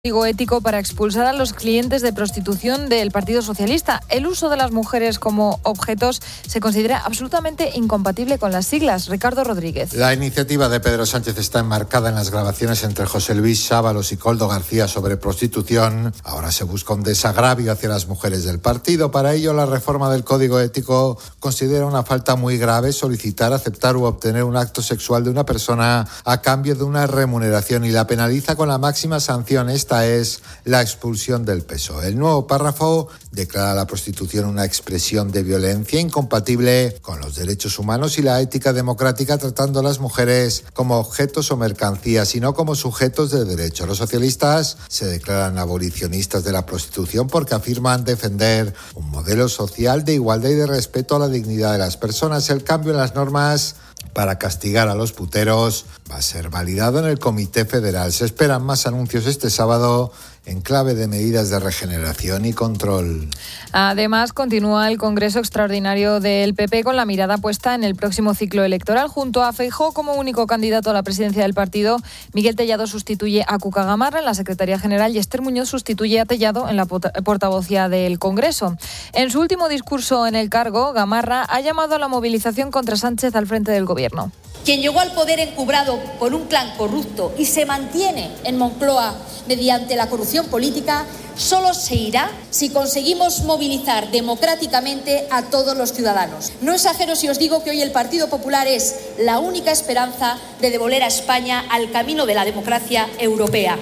Código ético para expulsar a los clientes de prostitución del Partido Socialista. El uso de las mujeres como objetos se considera absolutamente incompatible con las siglas. Ricardo Rodríguez. La iniciativa de Pedro Sánchez está enmarcada en las grabaciones entre José Luis Sábalos y Koldo García sobre prostitución. Ahora se busca un desagravio hacia las mujeres del partido. Para ello, la reforma del Código ético considera una falta muy grave solicitar, aceptar u obtener un acto sexual de una persona a cambio de una remuneración y la penaliza con la máxima sanción. Esta es la expulsión del peso. El nuevo párrafo declara la prostitución una expresión de violencia incompatible con los derechos humanos y la ética democrática, tratando a las mujeres como objetos o mercancías y no como sujetos de derecho. Los socialistas se declaran abolicionistas de la prostitución porque afirman defender un modelo social de igualdad y de respeto a la dignidad de las personas. El cambio en las normas para castigar a los puteros va a ser validado en el Comité Federal. Se esperan más anuncios este sábado en clave de medidas de regeneración y control. Además, continúa el Congreso Extraordinario del PP con la mirada puesta en el próximo ciclo electoral. Junto a Feijóo como único candidato a la presidencia del partido, Miguel Tellado sustituye a Cuca Gamarra en la Secretaría General y Esther Muñoz sustituye a Tellado en la portavocía del Congreso. En su último discurso en el cargo, Gamarra ha llamado a la movilización contra Sánchez al frente del Gobierno. Quien llegó al poder encubrado por un clan corrupto y se mantiene en Moncloa mediante la corrupción política, solo se irá si conseguimos movilizar democráticamente a todos los ciudadanos. No exagero si os digo que hoy el Partido Popular es la única esperanza de devolver a España al camino de la democracia europea.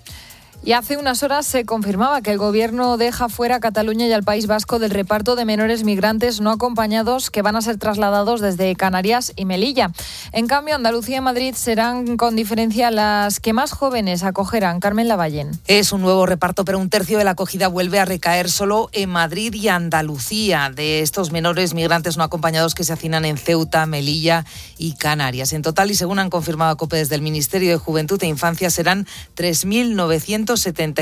Y hace unas horas se confirmaba que el Gobierno deja fuera a Cataluña y al País Vasco del reparto de menores migrantes no acompañados que van a ser trasladados desde Canarias y Melilla. En cambio, Andalucía y Madrid serán con diferencia las que más jóvenes acogerán. Carmen Lavallén. Es un nuevo reparto, pero un tercio de la acogida vuelve a recaer solo en Madrid y Andalucía, de estos menores migrantes no acompañados que se hacinan en Ceuta, Melilla y Canarias. En total, y según han confirmado a COPE desde el Ministerio de Juventud e Infancia, serán 3.975,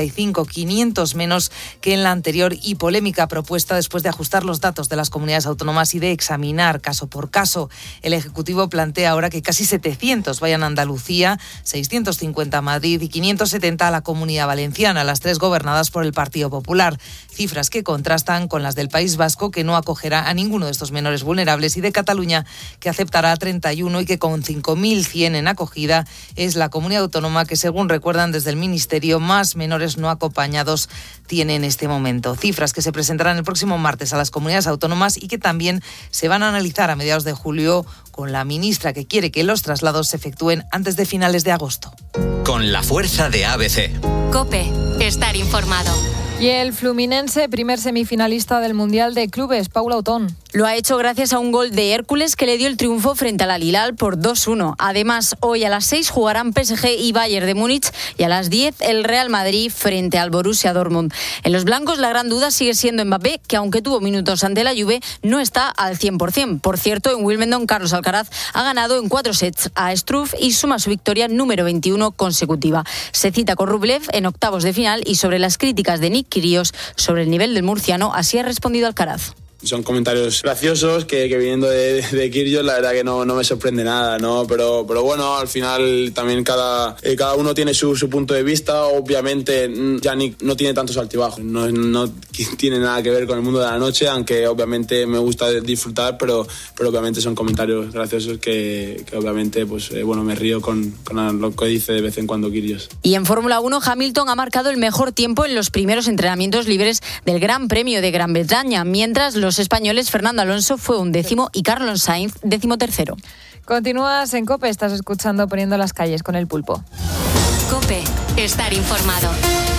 500 menos que en la anterior y polémica propuesta después de ajustar los datos de las comunidades autónomas y de examinar caso por caso. El Ejecutivo plantea ahora que casi 700 vayan a Andalucía, 650 a Madrid y 570 a la Comunidad Valenciana, las tres gobernadas por el Partido Popular. Cifras que contrastan con las del País Vasco, que no acogerá a ninguno de estos menores vulnerables, y de Cataluña, que aceptará a 31 y que con 5.100 en acogida es la comunidad autónoma que, según recuerdan desde el Ministerio, más menores no acompañados tiene en este momento. Cifras que se presentarán el próximo martes a las comunidades autónomas y que también se van a analizar a mediados de julio con la ministra, que quiere que los traslados se efectúen antes de finales de agosto. Con la fuerza de ABC. COPE. Estar informado. Y el Fluminense, primer semifinalista del Mundial de Clubes, Paula Otón. Lo ha hecho gracias a un gol de Hércules que le dio el triunfo frente al Al-Hilal por 2-1. Además, hoy a las 6 jugarán PSG y Bayern de Múnich y a las 10 el Real Madrid frente al Borussia Dortmund. En los blancos la gran duda sigue siendo Mbappé, que aunque tuvo minutos ante la Juve, no está al 100%. Por cierto, en Wimbledon, Carlos Alcaraz ha ganado en 4 sets a Struff y suma su victoria número 21 consecutiva. Se cita con Rublev en octavos de final y sobre las críticas de Nick Kyrgios sobre el nivel del murciano, así ha respondido Alcaraz. Son comentarios graciosos que viniendo de Kyrgios, la verdad que no me sorprende nada, ¿no? Pero bueno, al final también cada uno tiene su punto de vista. Obviamente Yannick no tiene tantos altibajos, no tiene nada que ver con el mundo de la noche, aunque obviamente me gusta disfrutar, pero obviamente son comentarios graciosos que obviamente pues me río con lo que dice de vez en cuando Kyrgios. Y en Fórmula 1, Hamilton ha marcado el mejor tiempo en los primeros entrenamientos libres del Gran Premio de Gran Bretaña, mientras los españoles Fernando Alonso fue 11º y Carlos Sainz 13º. Continúas en COPE, estás escuchando Poniendo las calles con el Pulpo. COPE. Estar informado.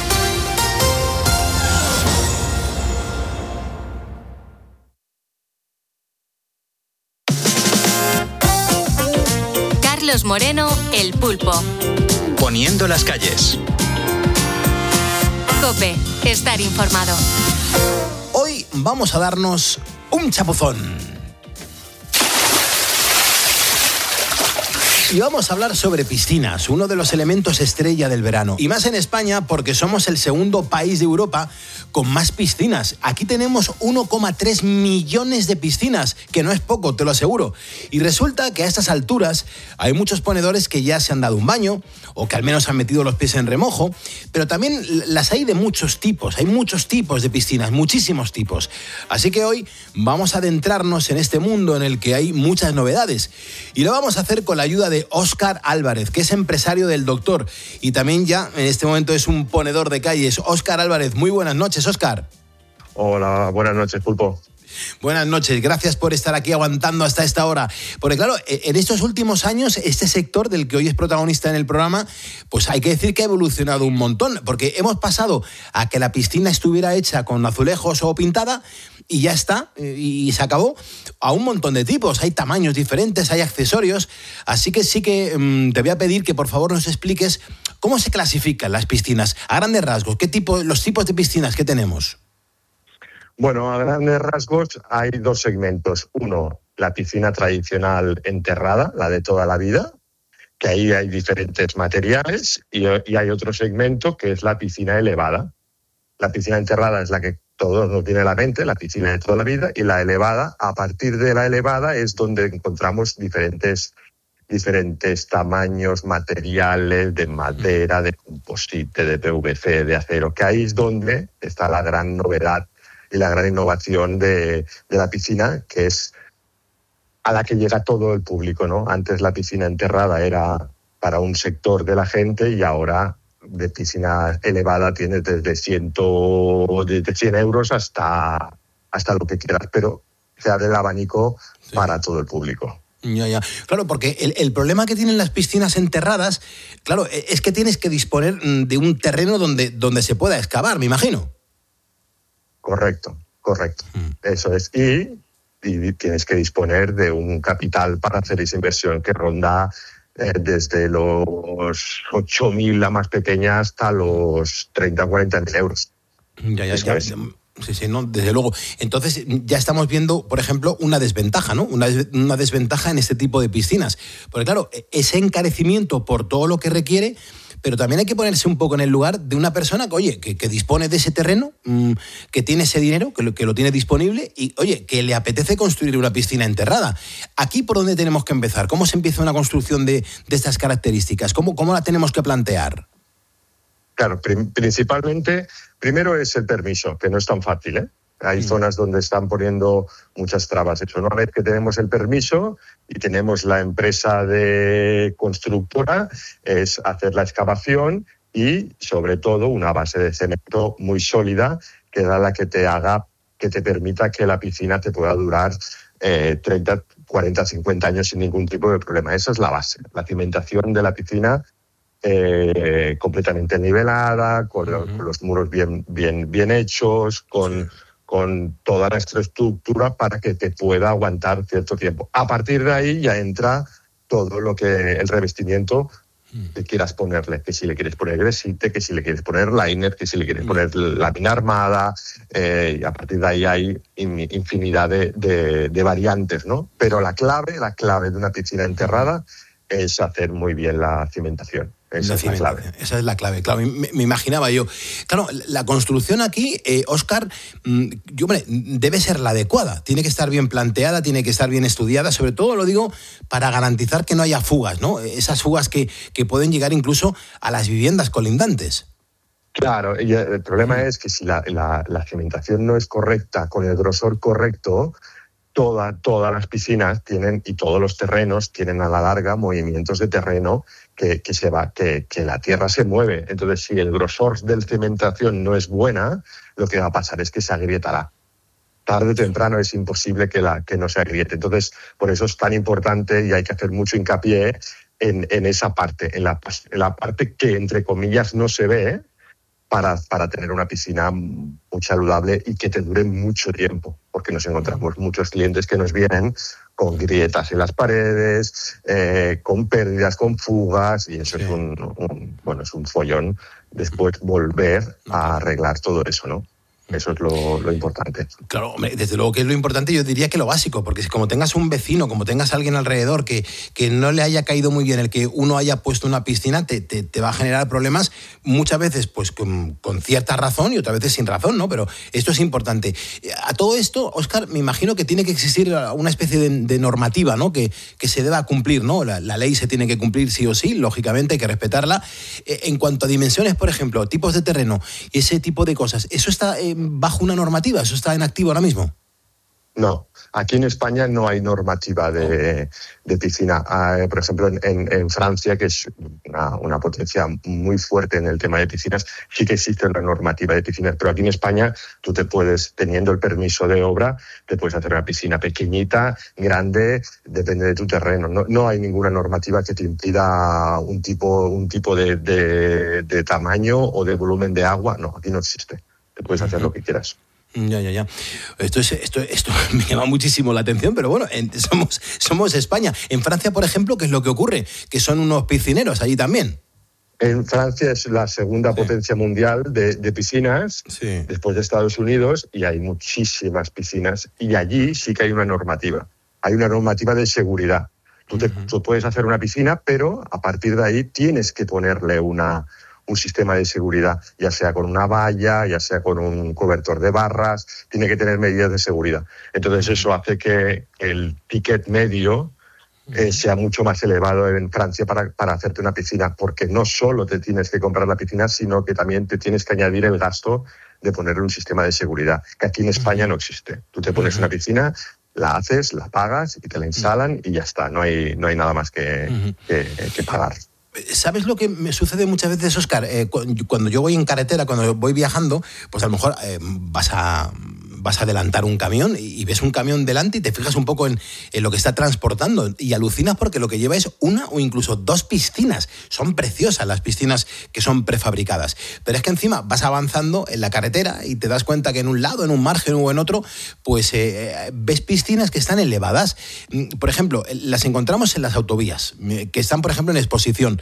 Carlos Moreno, el Pulpo. Poniendo las calles. COPE. Estar informado. Hoy vamos a darnos un chapuzón. Y vamos a hablar sobre piscinas, uno de los elementos estrella del verano. Y más en España porque somos el segundo país de Europa con más piscinas. Aquí tenemos 1,3 millones de piscinas, que no es poco, te lo aseguro. Y resulta que a estas alturas hay muchos ponedores que ya se han dado un baño o que al menos han metido los pies en remojo, pero también las hay de muchos tipos. Hay muchos tipos de piscinas, muchísimos tipos. Así que hoy vamos a adentrarnos en este mundo en el que hay muchas novedades. Y lo vamos a hacer con la ayuda de Óscar Álvarez, que es empresario del Doctor y también ya en este momento es un ponedor de calles. Óscar Álvarez, muy buenas noches, Óscar. Hola, buenas noches, Pulpo. Buenas noches, gracias por estar aquí aguantando hasta esta hora. Porque claro, en estos últimos años, este sector del que hoy es protagonista en el programa, pues hay que decir que ha evolucionado un montón, porque hemos pasado a que la piscina estuviera hecha con azulejos o pintada, y ya está, y se acabó, a un montón de tipos. Hay tamaños diferentes, hay accesorios, así que sí que te voy a pedir que por favor nos expliques cómo se clasifican las piscinas, a grandes rasgos, los tipos de piscinas que tenemos. Bueno, a grandes rasgos hay dos segmentos. Uno, la piscina tradicional enterrada, la de toda la vida, que ahí hay diferentes materiales, y hay otro segmento que es la piscina elevada. La piscina enterrada es la que todos nos viene a la mente, la piscina de toda la vida, y la elevada, a partir de la elevada es donde encontramos diferentes tamaños, materiales, de madera, de composite, de PVC, de acero, que ahí es donde está la gran novedad y la gran innovación de la piscina, que es a la que llega todo el público, ¿no? Antes la piscina enterrada era para un sector de la gente y ahora de piscina elevada tienes desde 100 euros hasta lo que quieras, pero se abre el abanico para todo el público. Ya. Claro, porque el problema que tienen las piscinas enterradas, claro, es que tienes que disponer de un terreno donde se pueda excavar, me imagino. Correcto. Eso es. Y tienes que disponer de un capital para hacer esa inversión que ronda desde los 8.000, la más pequeña, hasta los 30 o 40.000 euros. Ya. Sí, no, desde luego. Entonces ya estamos viendo, por ejemplo, una desventaja, ¿no? Una desventaja en este tipo de piscinas. Porque claro, ese encarecimiento por todo lo que requiere, pero también hay que ponerse un poco en el lugar de una persona que, oye, que dispone de ese terreno, que tiene ese dinero, que lo tiene disponible y, oye, que le apetece construir una piscina enterrada. ¿Aquí por dónde tenemos que empezar? ¿Cómo se empieza una construcción de estas características? ¿Cómo la tenemos que plantear? Claro, principalmente, primero es el permiso, que no es tan fácil, ¿eh? Hay zonas donde están poniendo muchas trabas. Eso, una vez que tenemos el permiso y tenemos la empresa de constructora, es hacer la excavación y, sobre todo, una base de cemento muy sólida, que da la que te permita que la piscina te pueda durar 30, 40, 50 años sin ningún tipo de problema. Esa es la base, la cimentación de la piscina completamente nivelada, con los muros bien hechos, con toda la estructura para que te pueda aguantar cierto tiempo. A partir de ahí ya entra todo lo que el revestimiento que quieras ponerle, que si le quieres poner gresite, que si le quieres poner liner, que si le quieres poner lámina armada, y a partir de ahí hay infinidad de variantes, ¿no? Pero la clave de una piscina enterrada es hacer muy bien la cimentación. Esa es la clave. Esa es la clave, claro. Me imaginaba yo. Claro, la construcción aquí, Óscar, debe ser la adecuada. Tiene que estar bien planteada, tiene que estar bien estudiada. Sobre todo, lo digo, para garantizar que no haya fugas, ¿no? Esas fugas que pueden llegar incluso a las viviendas colindantes. Claro, y el problema es que si la cimentación no es correcta, con el grosor correcto, todas las piscinas tienen y todos los terrenos tienen a la larga movimientos de terreno que la tierra se mueve. Entonces, si el grosor de la cimentación no es buena, lo que va a pasar es que se agrietará. Tarde o temprano es imposible que no se agriete. Entonces, por eso es tan importante y hay que hacer mucho hincapié en esa parte, en la parte que, entre comillas, no se ve, para tener una piscina muy saludable y que te dure mucho tiempo, porque nos encontramos muchos clientes que nos vienen con grietas en las paredes, con pérdidas, con fugas, y eso es un follón después volver a arreglar todo eso, ¿no? Eso es lo importante. Claro, desde luego que es lo importante, yo diría que lo básico, porque si como tengas un vecino, como tengas a alguien alrededor que no le haya caído muy bien el que uno haya puesto una piscina, te va a generar problemas muchas veces pues con cierta razón y otras veces sin razón, ¿no? Pero esto es importante. A todo esto, Óscar, me imagino que tiene que existir una especie de normativa, ¿no? Que se deba cumplir, ¿no? La ley se tiene que cumplir sí o sí, lógicamente hay que respetarla. En cuanto a dimensiones, por ejemplo, tipos de terreno y ese tipo de cosas, ¿eso está bajo una normativa? ¿Eso está en activo ahora mismo? No, aquí en España no hay normativa de piscina. Por ejemplo, en Francia, que es una potencia muy fuerte en el tema de piscinas, sí que existe una normativa de piscinas, pero aquí en España tú teniendo el permiso de obra, te puedes hacer una piscina pequeñita, grande, depende de tu terreno. No hay ninguna normativa que te impida un tipo de tamaño o de volumen de agua. No, aquí no existe. Te puedes hacer lo que quieras. Ya. Esto me llama muchísimo la atención, pero bueno, somos España. En Francia, por ejemplo, ¿qué es lo que ocurre? Que son unos piscineros allí también. En Francia es la segunda potencia mundial de piscinas, después de Estados Unidos, y hay muchísimas piscinas. Y allí sí que hay una normativa. Hay una normativa de seguridad. Tú puedes hacer una piscina, pero a partir de ahí tienes que ponerle un sistema de seguridad, ya sea con una valla, ya sea con un cobertor de barras, tiene que tener medidas de seguridad. Entonces eso hace que el ticket medio sea mucho más elevado en Francia para hacerte una piscina, porque no solo te tienes que comprar la piscina, sino que también te tienes que añadir el gasto de ponerle un sistema de seguridad, que aquí en España no existe. Tú te pones una piscina, la haces, la pagas y te la instalan y ya está, no hay nada más que pagar. ¿Sabes lo que me sucede muchas veces, Óscar? Cuando yo voy en carretera, cuando voy viajando, pues a lo mejor vas a adelantar un camión y ves un camión delante y te fijas un poco en lo que está transportando y alucinas porque lo que lleva es una o incluso dos piscinas. Son preciosas las piscinas que son prefabricadas. Pero es que encima vas avanzando en la carretera y te das cuenta que en un lado, en un margen o en otro, pues ves piscinas que están elevadas. Por ejemplo, las encontramos en las autovías, que están, por ejemplo, en exposición.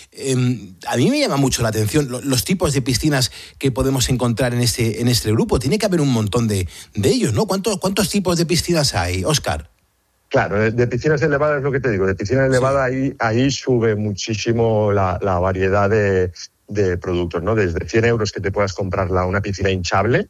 A mí me llama mucho la atención los tipos de piscinas que podemos encontrar en este grupo. Tiene que haber un montón de ellos, ¿no? ¿Cuántos tipos de piscinas hay, Óscar? Claro, de piscinas elevadas es lo que te digo. De piscina elevada ahí sube muchísimo la variedad de productos, ¿no? Desde 100 euros que te puedas comprar una piscina hinchable,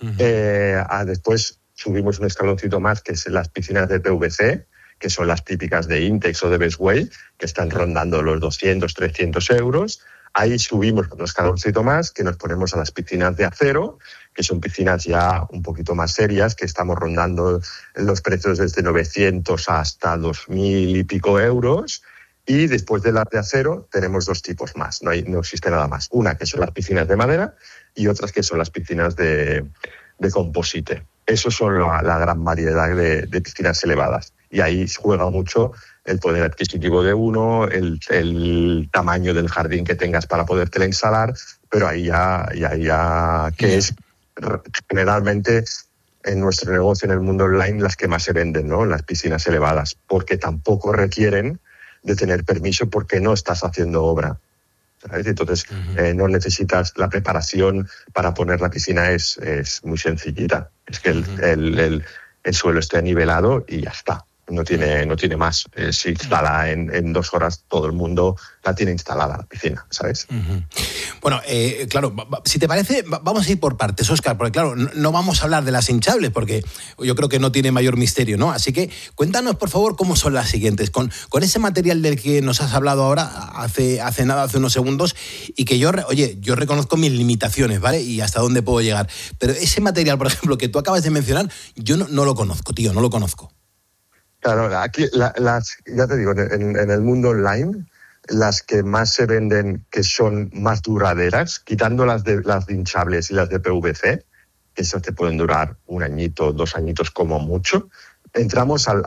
a después subimos un escaloncito más, que es las piscinas de PVC, que son las típicas de Intex o de Best Way, que están rondando los 200, 300 euros. Ahí subimos un escaloncito más, que nos ponemos a las piscinas de acero, que son piscinas ya un poquito más serias, que estamos rondando los precios desde 900 hasta 2.000 y pico euros. Y después de las de acero tenemos dos tipos más, no existe nada más. Una que son las piscinas de madera y otras que son las piscinas de composite. Esos son la gran variedad de piscinas elevadas. Y ahí juega mucho el poder adquisitivo de uno, el tamaño del jardín que tengas para podértela instalar, pero ahí ya que es generalmente en nuestro negocio, en el mundo online, las que más se venden, ¿no? Las piscinas elevadas, porque tampoco requieren de tener permiso porque no estás haciendo obra, ¿sabes? Entonces no necesitas la preparación para poner la piscina, es muy sencillita. Es que el suelo esté nivelado y ya está. No tiene más. Se instala en 2 horas, todo el mundo la tiene instalada, la piscina, ¿sabes? Bueno, claro, si te parece, vamos a ir por partes, Óscar, porque claro, no vamos a hablar de las hinchables, porque yo creo que no tiene mayor misterio, ¿no? Así que cuéntanos, por favor, cómo son las siguientes. Con ese material del que nos has hablado ahora, hace unos segundos, y que yo reconozco mis limitaciones, ¿vale? Y hasta dónde puedo llegar. Pero ese material, por ejemplo, que tú acabas de mencionar, yo no lo conozco, tío, no lo conozco. Claro, aquí ya te digo, en el mundo online, las que más se venden, que son más duraderas, quitando las de hinchables y las de PVC, que esas te pueden durar 1 añito, 2 añitos como mucho, entramos al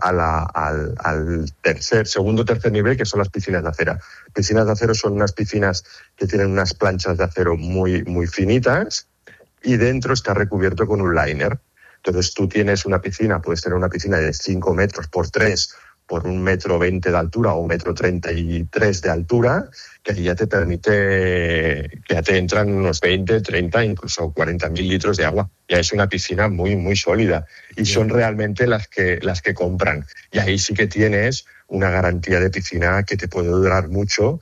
segundo, tercer nivel, que son las piscinas de acero. Piscinas de acero son unas piscinas que tienen unas planchas de acero muy, muy finitas y dentro está recubierto con un liner. Entonces tú tienes una piscina, puedes tener una piscina de 5 metros por 3 por 1,20 m de altura o 1,33 m de altura, que ya te permite, que ya te entran unos 20, 30, incluso 40.000 litros de agua. Ya es una piscina muy, muy sólida. Y son realmente las que compran. Y ahí sí que tienes una garantía de piscina que te puede durar mucho.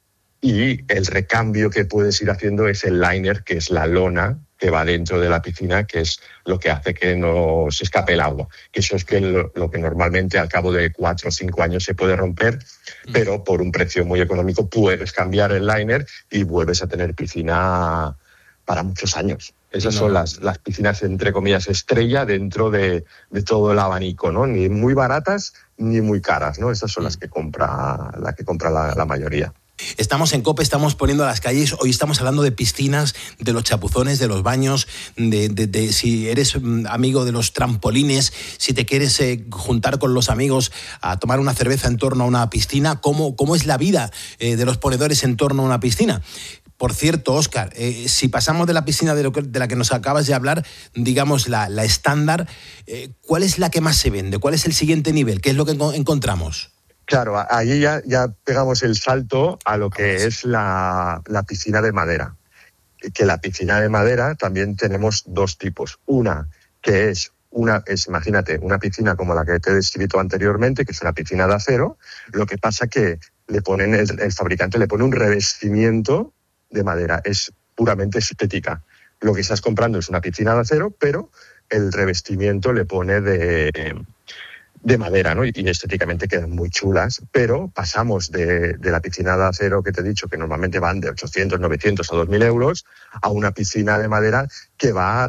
Y el recambio que puedes ir haciendo es el liner, que es la lona que va dentro de la piscina, que es lo que hace que no se escape el agua. Que eso es lo que normalmente al cabo de 4 o 5 años se puede romper, pero por un precio muy económico puedes cambiar el liner y vuelves a tener piscina para muchos años. Esas son las piscinas, entre comillas, estrella dentro de todo el abanico, ¿no? Ni muy baratas ni muy caras, ¿no? Esas son las que compra la mayoría. Estamos en COPE, estamos poniendo a las calles. Hoy estamos hablando de piscinas, de los chapuzones, de los baños, de si eres amigo de los trampolines, si te quieres juntar con los amigos a tomar una cerveza en torno a una piscina. ¿Cómo es la vida de los ponedores en torno a una piscina? Por cierto, Óscar, si pasamos de la piscina de la que nos acabas de hablar, digamos la estándar, ¿cuál es la que más se vende? ¿Cuál es el siguiente nivel? ¿Qué es lo que encontramos? Claro, ahí ya pegamos el salto a lo que es la piscina de madera. Que la piscina de madera también tenemos dos tipos. Una que es imagínate, una piscina como la que te he descrito anteriormente, que es una piscina de acero. Lo que pasa que el fabricante le pone un revestimiento de madera. Es puramente estética. Lo que estás comprando es una piscina de acero, pero el revestimiento le pone de madera, ¿no? Y estéticamente quedan muy chulas, pero pasamos de la piscina de acero que te he dicho, que normalmente van de 800, 900 a 2.000 euros, a una piscina de madera que va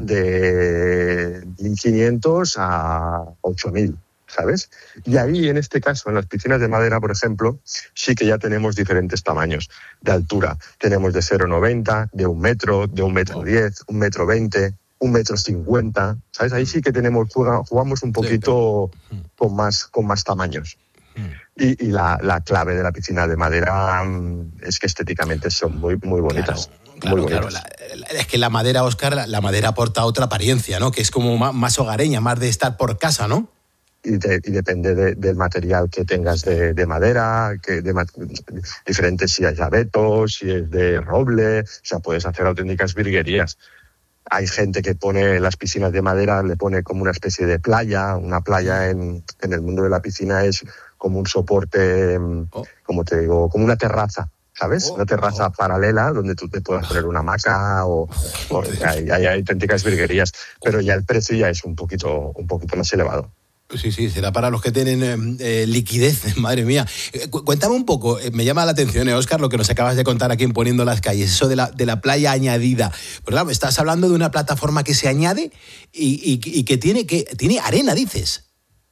de 1.500 a 8.000, ¿sabes? Y ahí, en este caso, en las piscinas de madera, por ejemplo, sí que ya tenemos diferentes tamaños de altura. Tenemos de 0,90, de 1 metro, de 1,10 m, 1,20 m, 1,50 m, ¿sabes? Ahí sí que jugamos un poquito con más tamaños. Y la clave de la piscina de madera es que estéticamente son muy, muy bonitas. Claro. Es que la madera, Óscar, la madera aporta otra apariencia, ¿no? Que es como más hogareña, más de estar por casa, ¿no? Y depende del material que tengas de madera, diferente si es de abeto, si es de roble, o sea, puedes hacer auténticas virguerías. Hay gente que pone las piscinas de madera, le pone como una especie de playa. Una playa en el mundo de la piscina es como un soporte, como te digo, como una terraza, ¿sabes? Una terraza paralela donde tú te puedas poner una hamaca hay auténticas virguerías, pero ya el precio ya es un poquito más elevado. Sí, será para los que tienen liquidez, madre mía. Cuéntame un poco, me llama la atención, Óscar, lo que nos acabas de contar aquí en Poniendo las Calles, eso de la playa añadida. Pues claro, estás hablando de una plataforma que se añade y que tiene arena, dices.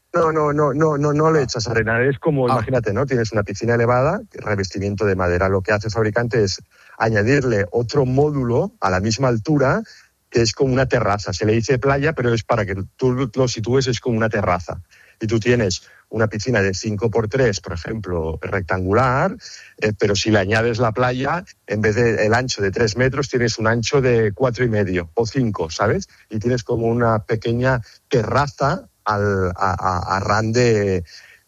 No le echas arena, es como, imagínate, ¿no? Tienes una piscina elevada, revestimiento de madera. Lo que hace el fabricante es añadirle otro módulo a la misma altura, que es como una terraza. Se le dice playa, pero es para que tú lo sitúes, es como una terraza. Y tú tienes una piscina de 5x3, por ejemplo, rectangular, pero si le añades la playa, en vez del ancho de 3 metros, tienes un ancho de 4,5 o 5, ¿sabes? Y tienes como una pequeña terraza a ran de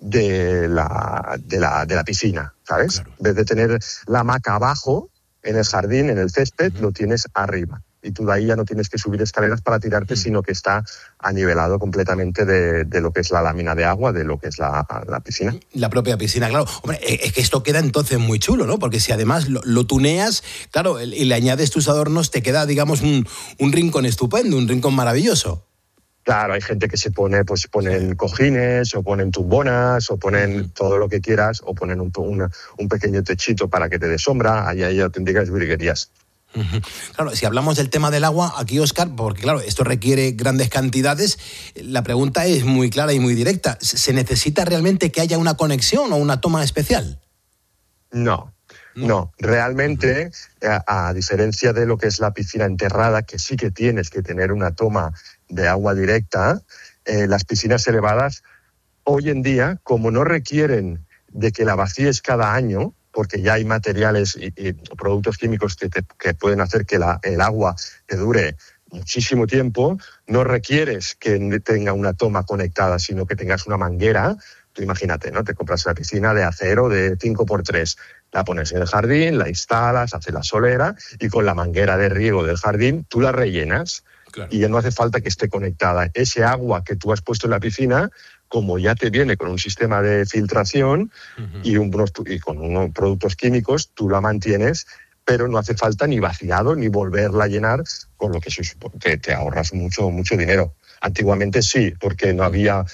la piscina, ¿sabes? Claro. En vez de tener la hamaca abajo, en el jardín, en el césped, lo tienes arriba. Y tú de ahí ya no tienes que subir escaleras para tirarte, sino que está anivelado completamente de lo que es la lámina de agua, de lo que es la piscina. La propia piscina, claro. Hombre, es que esto queda entonces muy chulo, ¿no? Porque si además lo tuneas, claro, y le añades tus adornos, te queda, digamos, un rincón estupendo, un rincón maravilloso. Claro, hay gente que ponen cojines, o ponen tumbonas, o ponen todo lo que quieras, o ponen un pequeño techito para que te dé sombra. Ahí hay auténticas virguerías. Claro, si hablamos del tema del agua, aquí, Óscar, porque claro, esto requiere grandes cantidades, la pregunta es muy clara y muy directa. ¿Se necesita realmente que haya una conexión o una toma especial? No. Realmente, a diferencia de lo que es la piscina enterrada, que sí que tienes que tener una toma de agua directa, las piscinas elevadas, hoy en día, como no requieren de que la vacíes cada año, porque ya hay materiales y productos químicos que pueden hacer que el agua te dure muchísimo tiempo, no requieres que tenga una toma conectada, sino que tengas una manguera Tú imagínate, ¿no? Te compras una piscina de acero de 5x3, la pones en el jardín, la instalas, haces la solera y con la manguera de riego del jardín tú la rellenas. Claro. Y ya no hace falta que esté conectada. Ese agua que tú has puesto en la piscina, como ya te viene con un sistema de filtración y con unos productos químicos, tú la mantienes, pero no hace falta ni vaciado ni volverla a llenar, con lo que te ahorras mucho dinero. Antiguamente sí, porque no había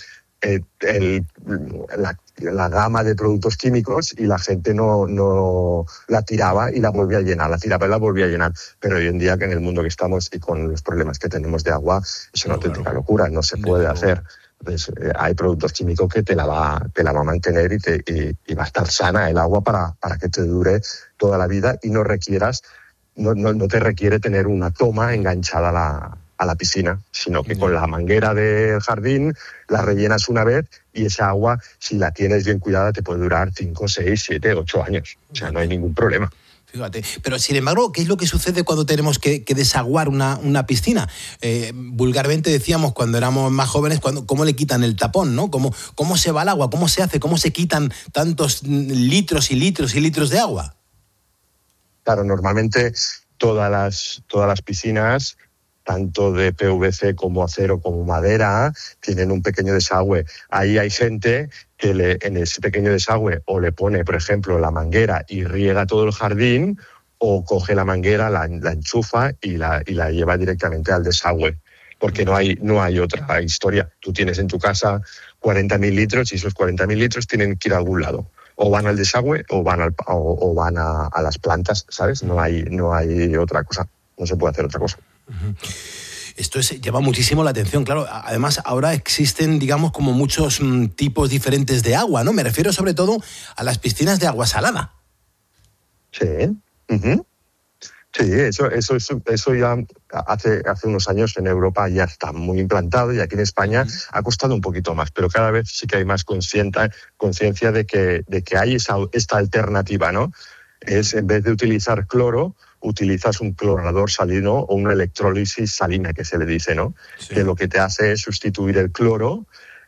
la gama de productos químicos y la gente no la tiraba y la volvía a llenar, la tiraba y la volvía a llenar. Pero hoy en día, que en el mundo que estamos y con los problemas que tenemos de agua, es una auténtica locura, no se puede hacer. Entonces, hay productos químicos que te la va a mantener y va a estar sana el agua para que te dure toda la vida y no te requiere tener una toma enganchada a la piscina, sino que con la manguera del jardín la rellenas una vez y esa agua, si la tienes bien cuidada, te puede durar 5, 6, 7, 8 años. O sea, no hay ningún problema. Fíjate, pero sin embargo, ¿qué es lo que sucede cuando tenemos que desaguar una piscina? Vulgarmente decíamos cuando éramos más jóvenes, ¿cómo le quitan el tapón, ¿no? ¿Cómo se va el agua? ¿Cómo se hace? ¿Cómo se quitan tantos litros y litros y litros de agua? Claro, normalmente todas las piscinas, tanto de PVC como acero como madera, tienen un pequeño desagüe. Ahí hay gente que en ese pequeño desagüe o le pone, por ejemplo, la manguera y riega todo el jardín, o coge la manguera, la enchufa y la lleva directamente al desagüe. Porque no hay otra historia. Tú tienes en tu casa 40.000 litros y esos 40.000 litros tienen que ir a algún lado. O van al desagüe o van a las plantas, ¿sabes? No hay otra cosa. No se puede hacer otra cosa. Esto llama muchísimo la atención, claro. Además, ahora existen, digamos, como muchos tipos diferentes de agua, ¿no? Me refiero sobre todo a las piscinas de agua salada. Sí. Uh-huh. Sí, eso ya hace unos años en Europa ya está muy implantado, y aquí en España ha costado un poquito más, pero cada vez sí que hay más conciencia de que hay esta alternativa, ¿no? Es, en vez de utilizar cloro, utilizas un clorador salino o una electrólisis salina, que se le dice, ¿no? Sí. Que lo que te hace es sustituir el cloro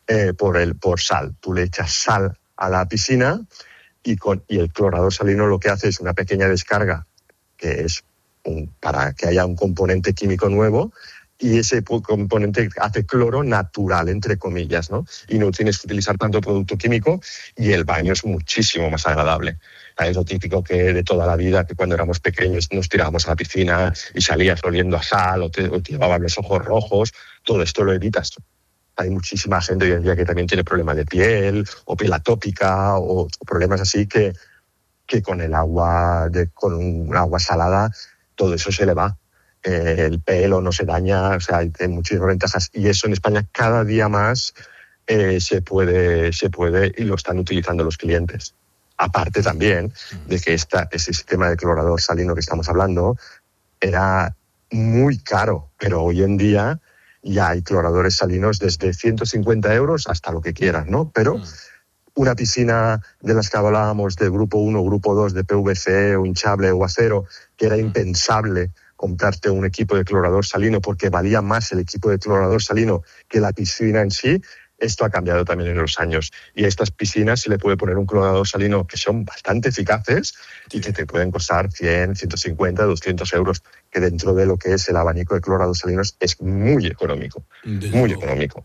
por sal. Tú le echas sal a la piscina y el clorador salino lo que hace es una pequeña descarga, que es para que haya un componente químico nuevo, y ese componente hace cloro natural, entre comillas, ¿no? Y no tienes que utilizar tanto producto químico y el baño es muchísimo más agradable. Es lo típico que de toda la vida, que cuando éramos pequeños nos tirábamos a la piscina y salías oliendo a sal o te llevaban los ojos rojos. Todo esto lo evitas. Hay muchísima gente hoy en día que también tiene problemas de piel o piel atópica o problemas así que con el agua, con un agua salada, todo eso se le va. El pelo no se daña, o sea, hay muchísimas ventajas, y eso en España cada día más se puede y lo están utilizando los clientes. Aparte también de que ese sistema de clorador salino que estamos hablando era muy caro, pero hoy en día ya hay cloradores salinos desde 150 euros hasta lo que quieras, ¿no? Pero una piscina de las que hablábamos de grupo 1, grupo 2, de PVC o hinchable o acero, que era impensable comprarte un equipo de clorador salino porque valía más el equipo de clorador salino que la piscina en sí. Esto ha cambiado también en los años, y a estas piscinas se le puede poner un clorador salino que son bastante eficaces y que te pueden costar 100, 150, 200 euros, que dentro de lo que es el abanico de clorados salinos es muy económico, muy económico.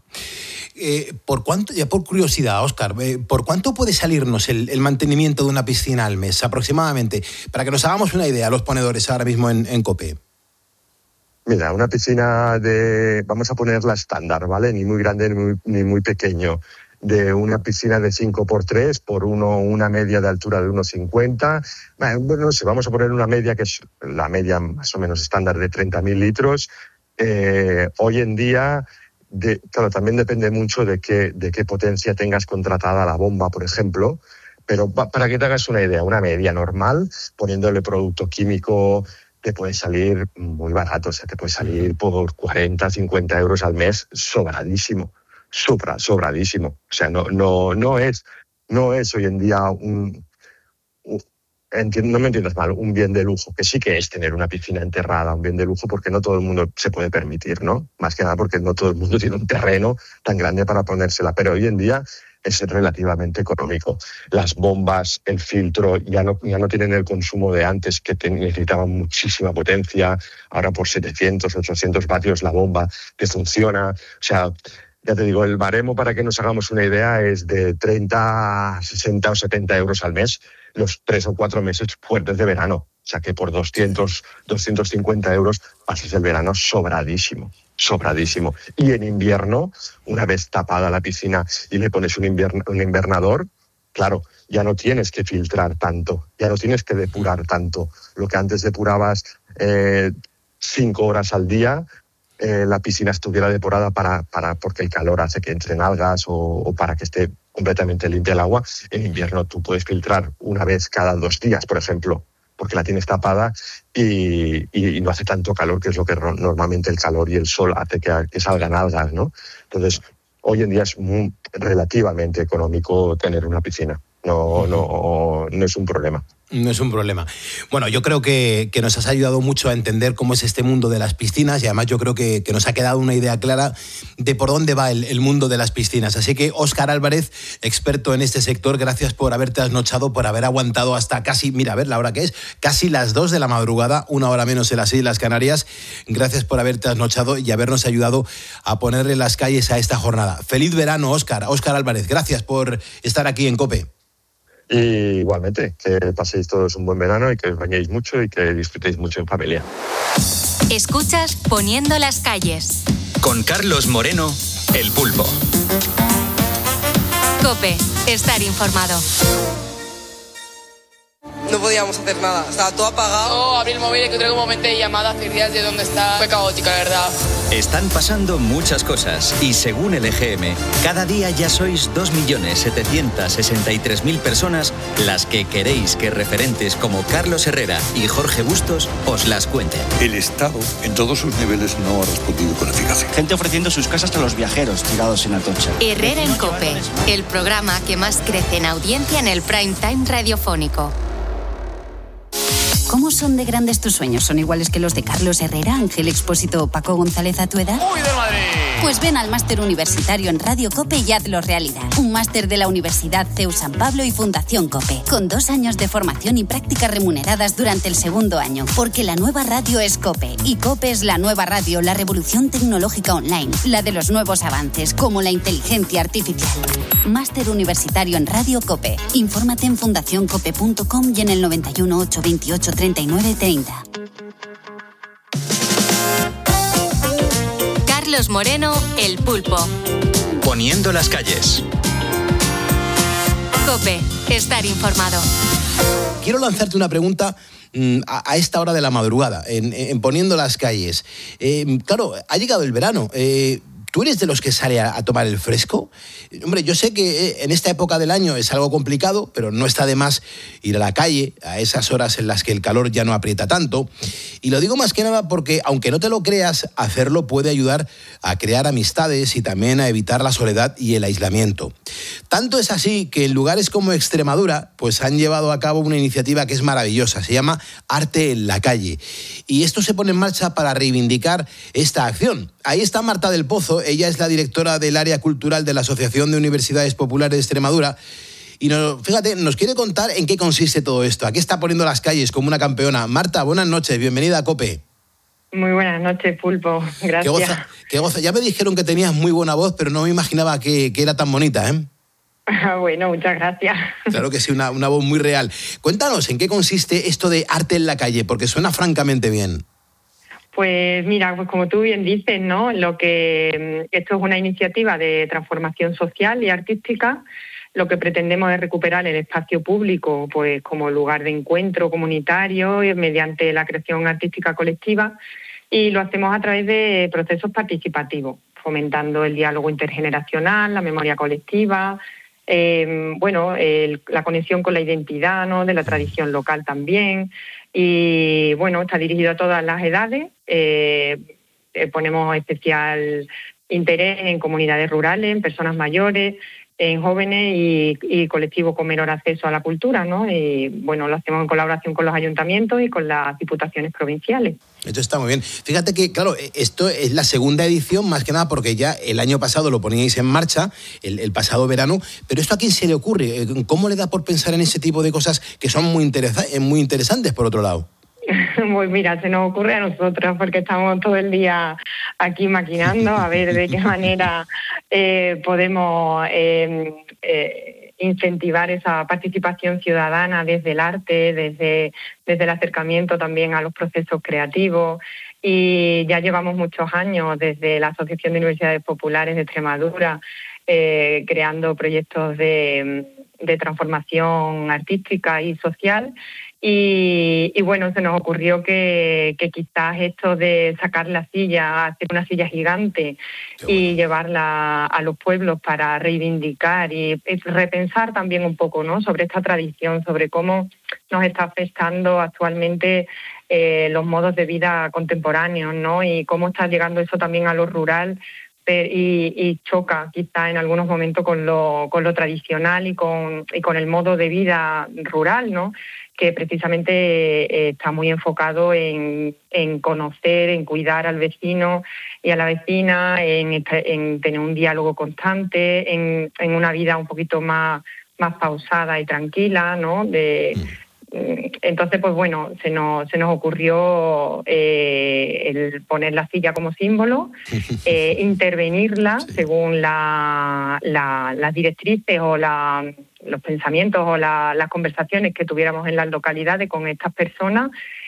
¿Por cuánto, ya por curiosidad, Óscar, por cuánto puede salirnos el mantenimiento de una piscina al mes aproximadamente? Para que nos hagamos una idea, los ponedores ahora mismo en COPE. Mira, una piscina vamos a ponerla estándar, ¿vale? Ni muy grande ni muy pequeño. De una piscina de 5x3 por una media de altura de 1,50. Bueno, no sé, vamos a poner una media que es la media más o menos estándar de 30.000 litros. Hoy en día, claro, también depende mucho de qué potencia tengas contratada la bomba, por ejemplo. Pero para que te hagas una idea, una media normal, poniéndole producto químico, te puede salir muy barato, o sea, te puede salir por 40, 50 euros al mes, sobradísimo, sobradísimo. O sea, no es hoy en día no me entiendas mal, un bien de lujo, que sí que es tener una piscina enterrada, un bien de lujo, porque no todo el mundo se puede permitir, ¿no? Más que nada porque no todo el mundo tiene un terreno tan grande para ponérsela, pero hoy en día es relativamente económico. Las bombas, el filtro, ya no tienen el consumo de antes, que necesitaban muchísima potencia. Ahora por 700, 800 vatios la bomba que funciona. O sea, ya te digo, el baremo, para que nos hagamos una idea, es de 30, 60 o 70 euros al mes, los 3 o 4 meses fuertes de verano. O sea que por 200, 250 euros pasas el verano sobradísimo. Y en invierno, una vez tapada la piscina y le pones un invernador, claro, ya no tienes que filtrar tanto, ya no tienes que depurar tanto. Lo que antes depurabas 5 horas al día, la piscina estuviera depurada porque el calor hace que entren algas o para que esté completamente limpia el agua. En invierno tú puedes filtrar una vez cada 2 días, por ejemplo, porque la tienes tapada y no hace tanto calor, que es lo que normalmente el calor y el sol hace que salgan algas, ¿no? Entonces, hoy en día es relativamente económico tener una piscina. No es un problema. No es un problema. Bueno, yo creo que nos has ayudado mucho a entender cómo es este mundo de las piscinas y además yo creo que nos ha quedado una idea clara de por dónde va el mundo de las piscinas. Así que, Óscar Álvarez, experto en este sector, gracias por haberte trasnochado, por haber aguantado hasta casi, mira, a ver la hora que es, casi las 2 de la madrugada, 1 hora menos en las Islas Canarias. Gracias por haberte trasnochado y habernos ayudado a ponerle las calles a esta jornada. Feliz verano, Óscar Álvarez. Gracias por estar aquí en COPE. Y igualmente, que paséis todos un buen verano y que os bañéis mucho y que disfrutéis mucho en familia. Escuchas Poniendo las calles. Con Carlos Moreno, El Pulpo. COPE, estar informado. No podíamos hacer nada, estaba todo apagado. No, abrí el móvil y encontré un momento de llamadas, días de dónde está. Fue caótico, la verdad. Están pasando muchas cosas y según el EGM, cada día ya sois 2.763.000 personas las que queréis que referentes como Carlos Herrera y Jorge Bustos os las cuenten. El Estado, en todos sus niveles, no ha respondido con eficacia. Gente ofreciendo sus casas a los viajeros tirados en Atocha. Herrera en COPE, el programa que más crece en audiencia en el prime time radiofónico. ¿Cómo son de grandes tus sueños? ¿Son iguales que los de Carlos Herrera, Ángel Expósito o Paco González a tu edad? ¡Uy, de Madrid! Pues ven al máster universitario en Radio COPE y hazlo realidad. Un máster de la Universidad CEU San Pablo y Fundación COPE, con 2 años de formación y prácticas remuneradas durante el segundo año. Porque la nueva radio es COPE, y COPE es la nueva radio, la revolución tecnológica online, la de los nuevos avances, como la inteligencia artificial. Máster universitario en Radio COPE. Infórmate en fundacioncope.com y en el 91 828 39 30. Carlos Moreno, El Pulpo. Poniendo las calles. COPE, estar informado. Quiero lanzarte una pregunta a esta hora de la madrugada, en Poniendo las calles. Claro, ha llegado el verano. ¿Tú eres de los que sale a tomar el fresco? Hombre, yo sé que en esta época del año es algo complicado, pero no está de más ir a la calle a esas horas en las que el calor ya no aprieta tanto. Y lo digo más que nada porque, aunque no te lo creas, hacerlo puede ayudar a crear amistades y también a evitar la soledad y el aislamiento. Tanto es así que en lugares como Extremadura pues han llevado a cabo una iniciativa que es maravillosa. Se llama Arte en la Calle. Y esto se pone en marcha para reivindicar esta acción. Ahí está Marta del Pozo, ella es la directora del área cultural de la Asociación de Universidades Populares de Extremadura y fíjate, nos quiere contar en qué consiste todo esto. Aquí está poniendo las calles como una campeona. Marta, buenas noches, bienvenida a COPE. Muy buenas noches, Pulpo, gracias. Qué goza. Ya me dijeron que tenías muy buena voz, pero no me imaginaba que era tan bonita, ¿eh? Bueno, muchas gracias. Claro que sí, una voz muy real. Cuéntanos, ¿en qué consiste esto de Arte en la Calle? Porque suena francamente bien. Pues mira, pues como tú bien dices, ¿no? Esto es una iniciativa de transformación social y artística. Lo que pretendemos es recuperar el espacio público, pues como lugar de encuentro comunitario mediante la creación artística colectiva, y lo hacemos a través de procesos participativos, fomentando el diálogo intergeneracional, la memoria colectiva, la conexión con la identidad, ¿no? De la tradición local también. Y bueno, está dirigido a todas las edades. Ponemos especial interés en comunidades rurales, en personas mayores, en jóvenes y colectivos con menor acceso a la cultura, ¿no? Y bueno, lo hacemos en colaboración con los ayuntamientos y con las diputaciones provinciales. Esto está muy bien. Fíjate que, claro, esto es la segunda edición, más que nada porque ya el año pasado lo poníais en marcha, el pasado verano, pero ¿esto a quién se le ocurre? ¿Cómo le da por pensar en ese tipo de cosas que son muy interesantes, por otro lado? Pues mira, se nos ocurre a nosotros porque estamos todo el día aquí maquinando a ver de qué manera podemos incentivar esa participación ciudadana desde el arte, desde el acercamiento también a los procesos creativos. Y ya llevamos muchos años desde la Asociación de Universidades Populares de Extremadura creando proyectos de transformación artística y social. Y bueno, se nos ocurrió que quizás esto de sacar la silla, hacer una silla gigante y llevarla a los pueblos para reivindicar y repensar también un poco, ¿no?, sobre esta tradición, sobre cómo nos está afectando actualmente los modos de vida contemporáneos, ¿no?, y cómo está llegando eso también a lo rural. Y choca quizá en algunos momentos con lo tradicional y con el modo de vida rural, ¿no?, que precisamente está muy enfocado en conocer, en cuidar al vecino y a la vecina, en tener un diálogo constante, en una vida un poquito más pausada y tranquila, ¿no? Entonces, pues bueno, se nos ocurrió el poner la silla como símbolo, intervenirla según las directrices o los pensamientos o las conversaciones que tuviéramos en las localidades con estas personas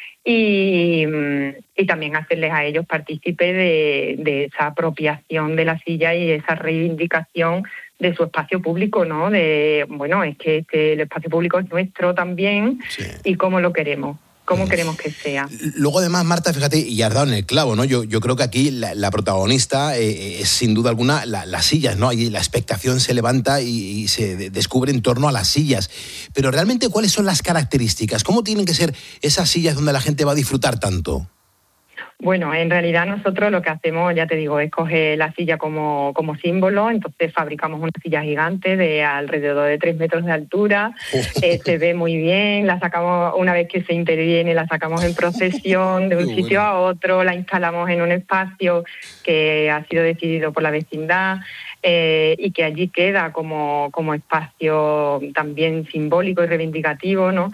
y también hacerles a ellos partícipe de esa apropiación de la silla y esa reivindicación de su espacio público, ¿no? Es que el espacio público es nuestro también, sí. Y cómo lo queremos. ¿Cómo queremos que sea? Luego, además, Marta, fíjate, y has dado en el clavo, ¿no? Yo creo que aquí la protagonista es, sin duda alguna, las sillas, ¿no? Ahí la expectación se levanta y se descubre en torno a las sillas. Pero realmente, ¿cuáles son las características? ¿Cómo tienen que ser esas sillas donde la gente va a disfrutar tanto? Bueno, en realidad nosotros lo que hacemos, ya te digo, es coger la silla como símbolo. Entonces fabricamos una silla gigante de alrededor de 3 metros de altura. Se ve muy bien, la sacamos una vez que se interviene, la sacamos en procesión de un sitio a otro, la instalamos en un espacio que ha sido decidido por la vecindad y que allí queda como espacio también simbólico y reivindicativo, ¿no?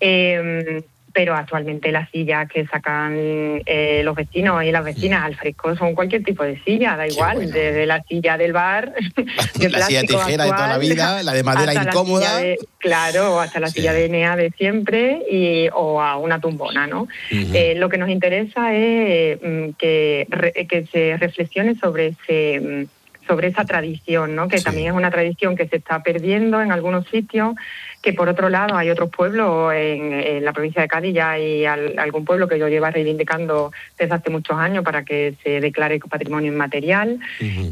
Pero actualmente las sillas que sacan los vecinos y las vecinas al fresco son cualquier tipo de silla, da igual, bueno. Desde la silla del bar, la silla tijera de toda la vida, la de madera incómoda. Hasta la silla de Enea de siempre o a una tumbona, ¿no? Uh-huh. Lo que nos interesa es que se reflexione sobre esa tradición, ¿no? Que también es una tradición que se está perdiendo en algunos sitios, que por otro lado hay otros pueblos en la provincia de Cádiz ya hay algún pueblo que lo lleva reivindicando desde hace muchos años para que se declare patrimonio inmaterial. Uh-huh.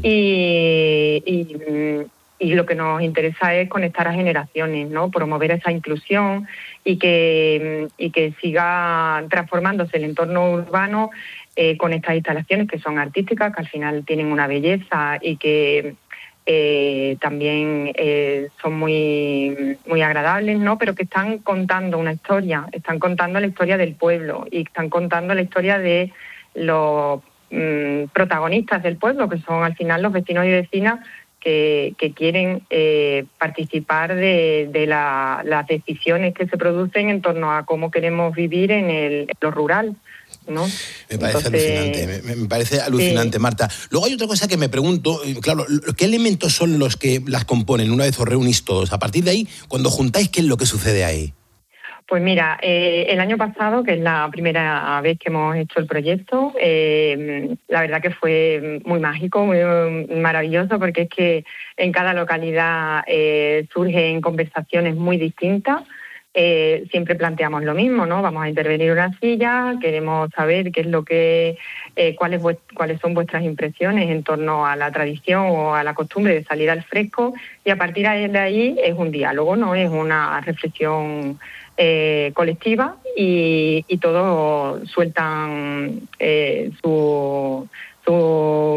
Y lo que nos interesa es conectar a generaciones, ¿no? Promover esa inclusión y que siga transformándose el entorno urbano con estas instalaciones que son artísticas, que al final tienen una belleza y que también son muy, muy agradables, ¿no? Pero que están contando una historia, están contando la historia del pueblo y están contando la historia de los protagonistas del pueblo, que son al final los vecinos y vecinas que quieren participar de las decisiones que se producen en torno a cómo queremos vivir en lo rural, ¿no? Me parece alucinante, me parece alucinante, sí. Marta. Luego hay otra cosa que me pregunto, claro, ¿qué elementos son los que las componen una vez os reunís todos? A partir de ahí, cuando juntáis, ¿qué es lo que sucede ahí? Pues mira, el año pasado, que es la primera vez que hemos hecho el proyecto, la verdad que fue muy mágico, muy maravilloso, porque es que en cada localidad surgen conversaciones muy distintas. Siempre planteamos lo mismo, ¿no? Vamos a intervenir una silla, queremos saber qué es lo que, cuáles son vuestras impresiones en torno a la tradición o a la costumbre de salir al fresco, y a partir de ahí es un diálogo, ¿no? Es una reflexión colectiva y todos sueltan su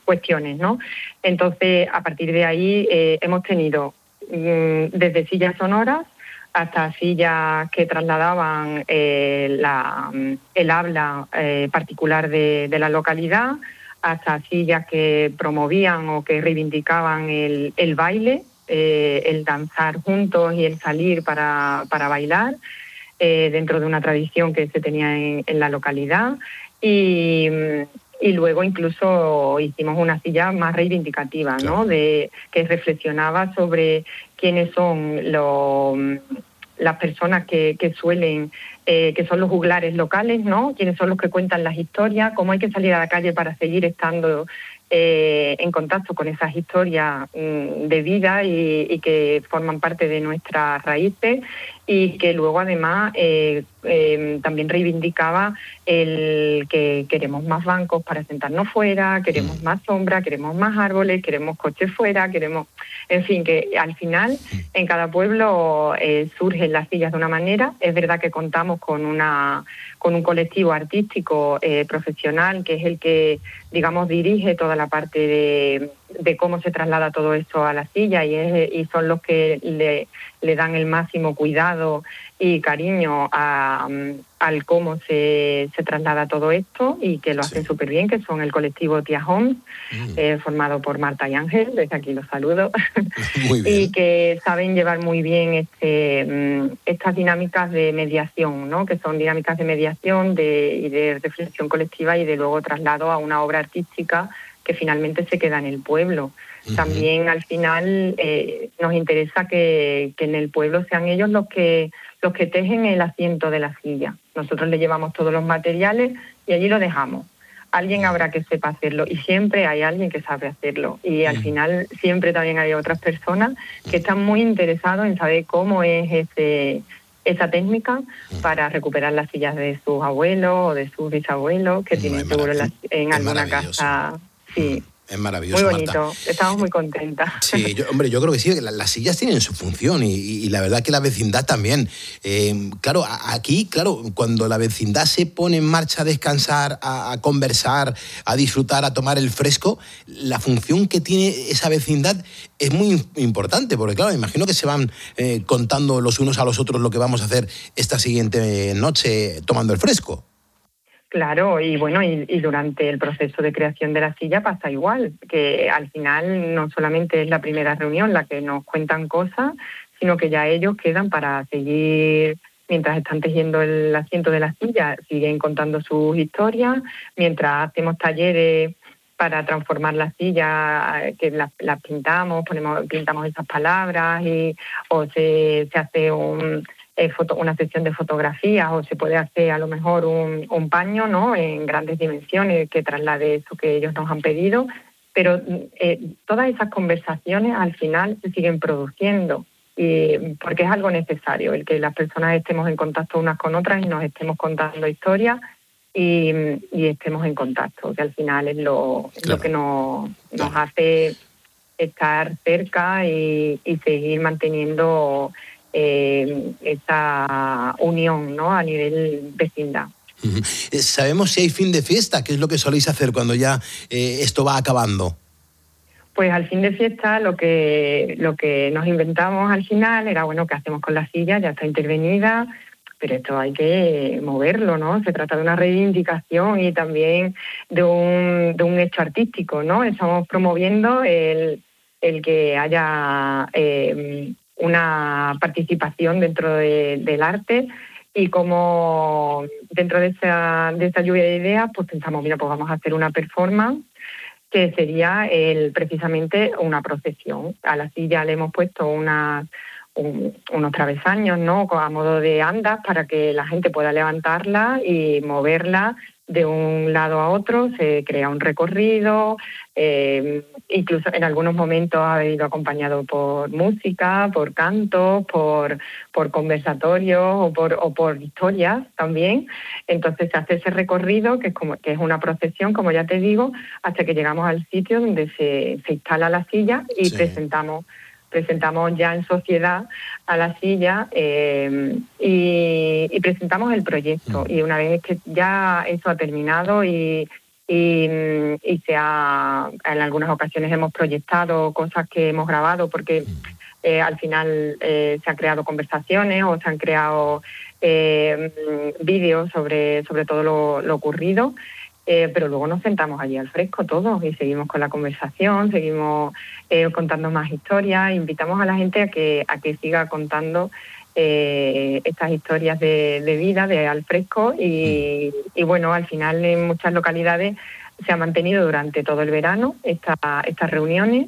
cuestiones, ¿no? Entonces, a partir de ahí hemos tenido desde sillas sonoras hasta sillas que trasladaban el habla particular de la localidad, hasta sillas que promovían o que reivindicaban el baile, el danzar juntos y el salir para bailar, dentro de una tradición que se tenía en la localidad. Y luego incluso hicimos una silla más reivindicativa, ¿no? Que reflexionaba sobre quiénes son las personas que suelen, que son los juglares locales, ¿no? Quiénes son los que cuentan las historias, cómo hay que salir a la calle para seguir estando en contacto con esas historias de vida y que forman parte de nuestras raíces, y que luego además también reivindicaba el que queremos más bancos para sentarnos fuera, queremos más sombra, queremos más árboles, queremos coches fuera, queremos... En fin, que al final en cada pueblo surgen las sillas de una manera. Es verdad que contamos con un colectivo artístico profesional, que es el que, digamos, dirige toda la parte de cómo se traslada todo esto a la silla, y son los que le dan el máximo cuidado y cariño al cómo se traslada todo esto, y que lo hacen súper bien, que son el colectivo Tia Homes, formado por Marta y Ángel, desde aquí los saludo, y que saben llevar muy bien estas dinámicas de mediación, ¿no? Que son dinámicas de mediación y de reflexión colectiva, y de luego traslado a una obra artística que finalmente se queda en el pueblo. También al final nos interesa que en el pueblo sean ellos los que tejen el asiento de la silla. Nosotros le llevamos todos los materiales y allí lo dejamos. Alguien habrá que sepa hacerlo, y siempre hay alguien que sabe hacerlo. Y al final siempre también hay otras personas que están muy interesados en saber cómo es esa técnica para recuperar las sillas de sus abuelos o de sus bisabuelos, que tienen seguro en alguna casa. Sí. Es maravilloso, muy bonito, Marta. Estamos muy contentas. Sí, yo creo que sí, que las sillas tienen su función, y la verdad que la vecindad también. Claro, aquí, cuando la vecindad se pone en marcha a descansar, a conversar, a disfrutar, a tomar el fresco, la función que tiene esa vecindad es muy importante, porque claro, imagino que se van contando los unos a los otros lo que vamos a hacer esta siguiente noche tomando el fresco. Claro, y bueno, y durante el proceso de creación de la silla pasa igual, que al final no solamente es la primera reunión la que nos cuentan cosas, sino que ya ellos quedan para seguir, mientras están tejiendo el asiento de la silla, siguen contando sus historias, mientras hacemos talleres para transformar la silla, que las pintamos, pintamos esas palabras, o se hace una sesión de fotografías, o se puede hacer a lo mejor un paño, ¿no?, en grandes dimensiones que traslade eso que ellos nos han pedido, pero todas esas conversaciones al final se siguen produciendo, porque es algo necesario el que las personas estemos en contacto unas con otras y nos estemos contando historias y estemos en contacto, que al final es lo que nos hace estar cerca y seguir manteniendo esa unión, ¿no?, a nivel vecindad. ¿Sabemos si hay fin de fiesta? ¿Qué es lo que soléis hacer cuando ya esto va acabando? Pues al fin de fiesta lo que nos inventamos al final era, bueno, ¿qué hacemos con la silla? Ya está intervenida, pero esto hay que moverlo, ¿no? Se trata de una reivindicación y también de un hecho artístico, ¿no? Estamos promoviendo el que haya una participación dentro del arte, y como dentro de esa lluvia de ideas, pues pensamos, mira, pues vamos a hacer una performance que sería precisamente una procesión. A la silla le hemos puesto unos travesaños, ¿no?, a modo de andas, para que la gente pueda levantarla y moverla de un lado a otro. Se crea un recorrido, incluso en algunos momentos ha ido acompañado por música, por cantos, por conversatorios o por historias también. Entonces se hace ese recorrido que es una procesión, como ya te digo, hasta que llegamos al sitio donde se instala la silla y presentamos ya en sociedad a la silla y presentamos el proyecto. Y una vez que ya eso ha terminado y y en algunas ocasiones hemos proyectado cosas que hemos grabado porque al final se han creado conversaciones o se han creado vídeos sobre todo lo ocurrido. Pero luego nos sentamos allí al fresco todos y seguimos con la conversación, seguimos contando más historias, invitamos a la gente a que siga contando estas historias de vida de al fresco y bueno, al final en muchas localidades se ha mantenido durante todo el verano estas reuniones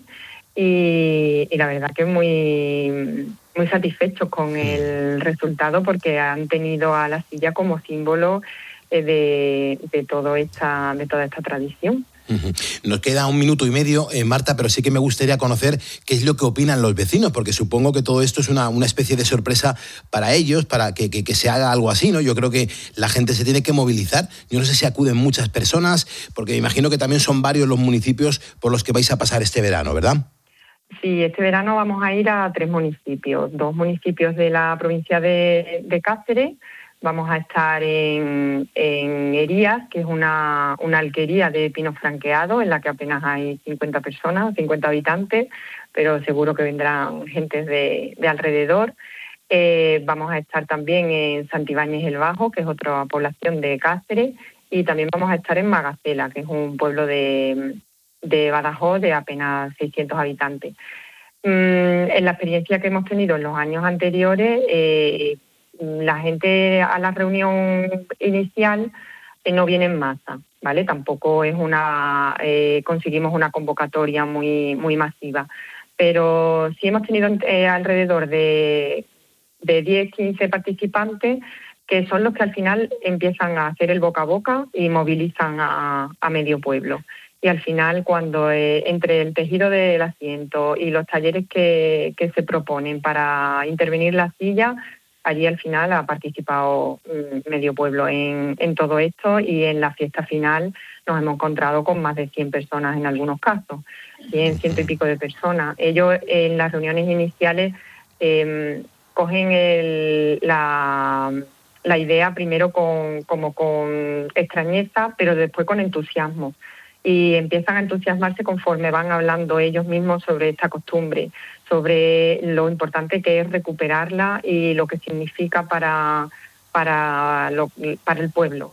y la verdad que muy satisfechos con el resultado porque han tenido a la silla como símbolo de toda esta tradición. Nos queda 1 minuto y medio, Marta, pero sí que me gustaría conocer qué es lo que opinan los vecinos, porque supongo que todo esto es una especie de sorpresa para ellos, para que se haga algo así, ¿no? Yo creo que la gente se tiene que movilizar. Yo no sé si acuden muchas personas, porque me imagino que también son varios los municipios por los que vais a pasar este verano, ¿verdad? Sí, este verano vamos a ir a 3 municipios, 2 municipios de la provincia de Cáceres. Vamos a estar en Herías, que es una alquería de pino franqueado, en la que apenas hay 50 personas, 50 habitantes, pero seguro que vendrán gentes de alrededor. Vamos a estar también en Santibáñez el Bajo, que es otra población de Cáceres, y también vamos a estar en Magacela, que es un pueblo de Badajoz de apenas 600 habitantes. En la experiencia que hemos tenido en los años anteriores, la gente a la reunión inicial no viene en masa, ¿vale? Tampoco es conseguimos una convocatoria muy masiva, pero sí hemos tenido alrededor de 10-15 participantes que son los que al final empiezan a hacer el boca a boca y movilizan a medio pueblo. Y al final, cuando entre el tejido del asiento y los talleres que se proponen para intervenir la silla, allí al final ha participado medio pueblo en todo esto y en la fiesta final nos hemos encontrado con más de 100 personas en algunos casos, 100 y pico de personas. Ellos en las reuniones iniciales cogen la idea primero con extrañeza, pero después con entusiasmo. Y empiezan a entusiasmarse conforme van hablando ellos mismos sobre esta costumbre, sobre lo importante que es recuperarla y lo que significa para el pueblo.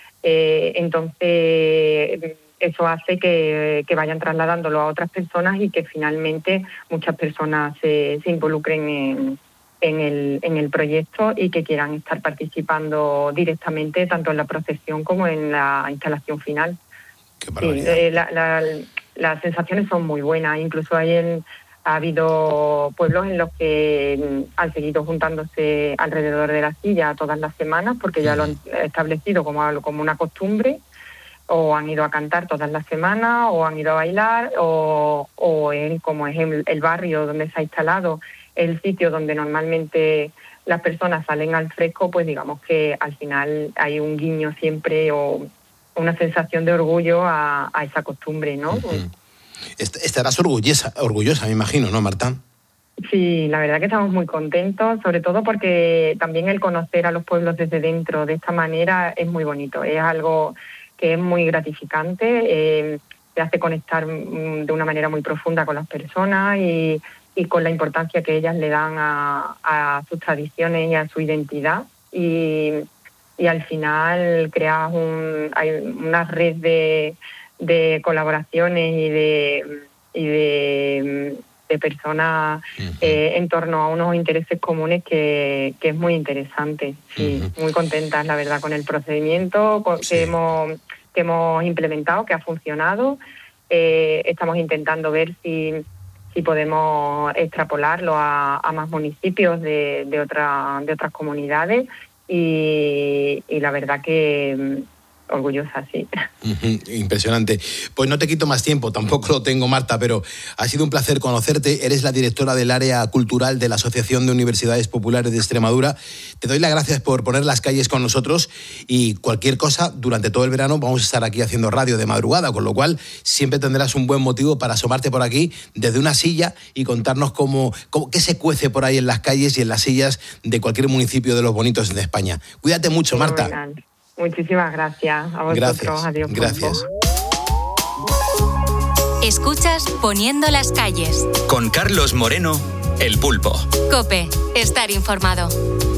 Entonces, eso hace que vayan trasladándolo a otras personas y que finalmente muchas personas se involucren en el proyecto y que quieran estar participando directamente tanto en la procesión como en la instalación final. Sí, las sensaciones son muy buenas. Incluso ha habido pueblos en los que han seguido juntándose alrededor de la silla todas las semanas porque ya lo han establecido como una costumbre, o han ido a cantar todas las semanas, o han ido a bailar, o como es el barrio donde se ha instalado, el sitio donde normalmente las personas salen al fresco, pues digamos que al final hay un guiño siempre o una sensación de orgullo a esa costumbre, ¿no? Uh-huh. Estarás orgullosa, me imagino, ¿no, Marta? Sí, la verdad que estamos muy contentos, sobre todo porque también el conocer a los pueblos desde dentro de esta manera es muy bonito, es algo que es muy gratificante, te hace conectar de una manera muy profunda con las personas y con la importancia que ellas le dan a sus tradiciones y a su identidad y al final creas hay una red de colaboraciones y de personas en torno a unos intereses comunes que es muy interesante. Sí, muy contentas, la verdad, con el procedimiento que hemos implementado, que ha funcionado. Estamos intentando ver si podemos extrapolarlo a más municipios de otras comunidades y la verdad que orgullosa, sí. Impresionante. Pues no te quito más tiempo, tampoco lo tengo, Marta, pero ha sido un placer conocerte. Eres la directora del área cultural de la Asociación de Universidades Populares de Extremadura. Te doy las gracias por poner las calles con nosotros y cualquier cosa, durante todo el verano vamos a estar aquí haciendo radio de madrugada, con lo cual siempre tendrás un buen motivo para asomarte por aquí desde una silla y contarnos qué se cuece por ahí en las calles y en las sillas de cualquier municipio de los bonitos de España. Cuídate mucho, Marta. Muchísimas gracias a vosotros. Gracias. Adiós. Gracias. Escuchas Poniendo las calles. Con Carlos Moreno, El Pulpo. COPE, estar informado.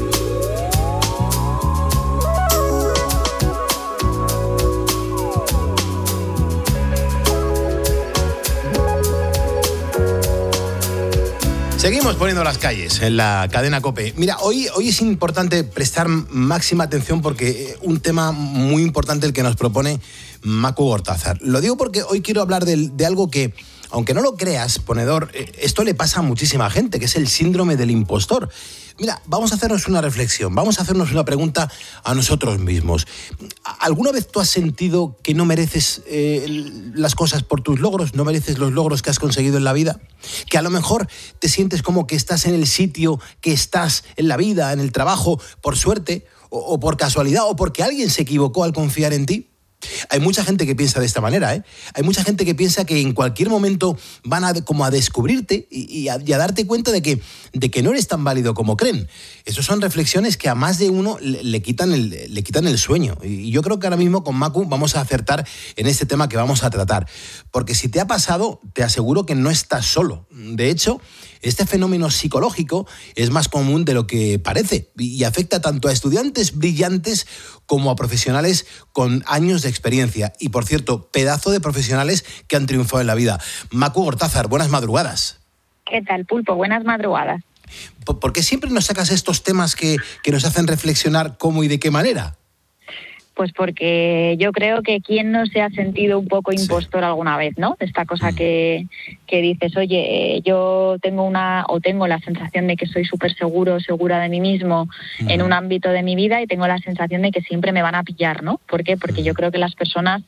Seguimos poniendo las calles en la cadena COPE. Mira, hoy es importante prestar máxima atención porque un tema muy importante el que nos propone Macu Gortázar. Lo digo porque hoy quiero hablar de algo que, aunque no lo creas, ponedor, esto le pasa a muchísima gente, que es el síndrome del impostor. Mira, vamos a hacernos una reflexión, vamos a hacernos una pregunta a nosotros mismos. ¿Alguna vez tú has sentido que no mereces las cosas por tus logros, no mereces los logros que has conseguido en la vida? Que a lo mejor te sientes como que estás en el sitio que estás en la vida, en el trabajo, por suerte, o por casualidad, o porque alguien se equivocó al confiar en ti. Hay mucha gente que piensa de esta manera, ¿eh? Hay mucha gente que piensa que en cualquier momento van a descubrirte y a darte cuenta de que no eres tan válido como creen. Esas son reflexiones que a más de uno le quitan el sueño. Y yo creo que ahora mismo con Macu vamos a acertar en este tema que vamos a tratar. Porque si te ha pasado, te aseguro que no estás solo. De hecho, este fenómeno psicológico es más común de lo que parece y afecta tanto a estudiantes brillantes como a profesionales con años de experiencia. Y, por cierto, pedazo de profesionales que han triunfado en la vida. Macu Gortázar, buenas madrugadas. ¿Qué tal, Pulpo? Buenas madrugadas. ¿Por qué siempre nos sacas estos temas que nos hacen reflexionar cómo y de qué manera? Pues porque yo creo que quién no se ha sentido un poco impostor alguna vez, ¿no? Esta cosa que dices, oye, yo tengo la sensación de que soy súper segura de mí mismo en un ámbito de mi vida y tengo la sensación de que siempre me van a pillar, ¿no? ¿Por qué? Porque yo creo que las personas,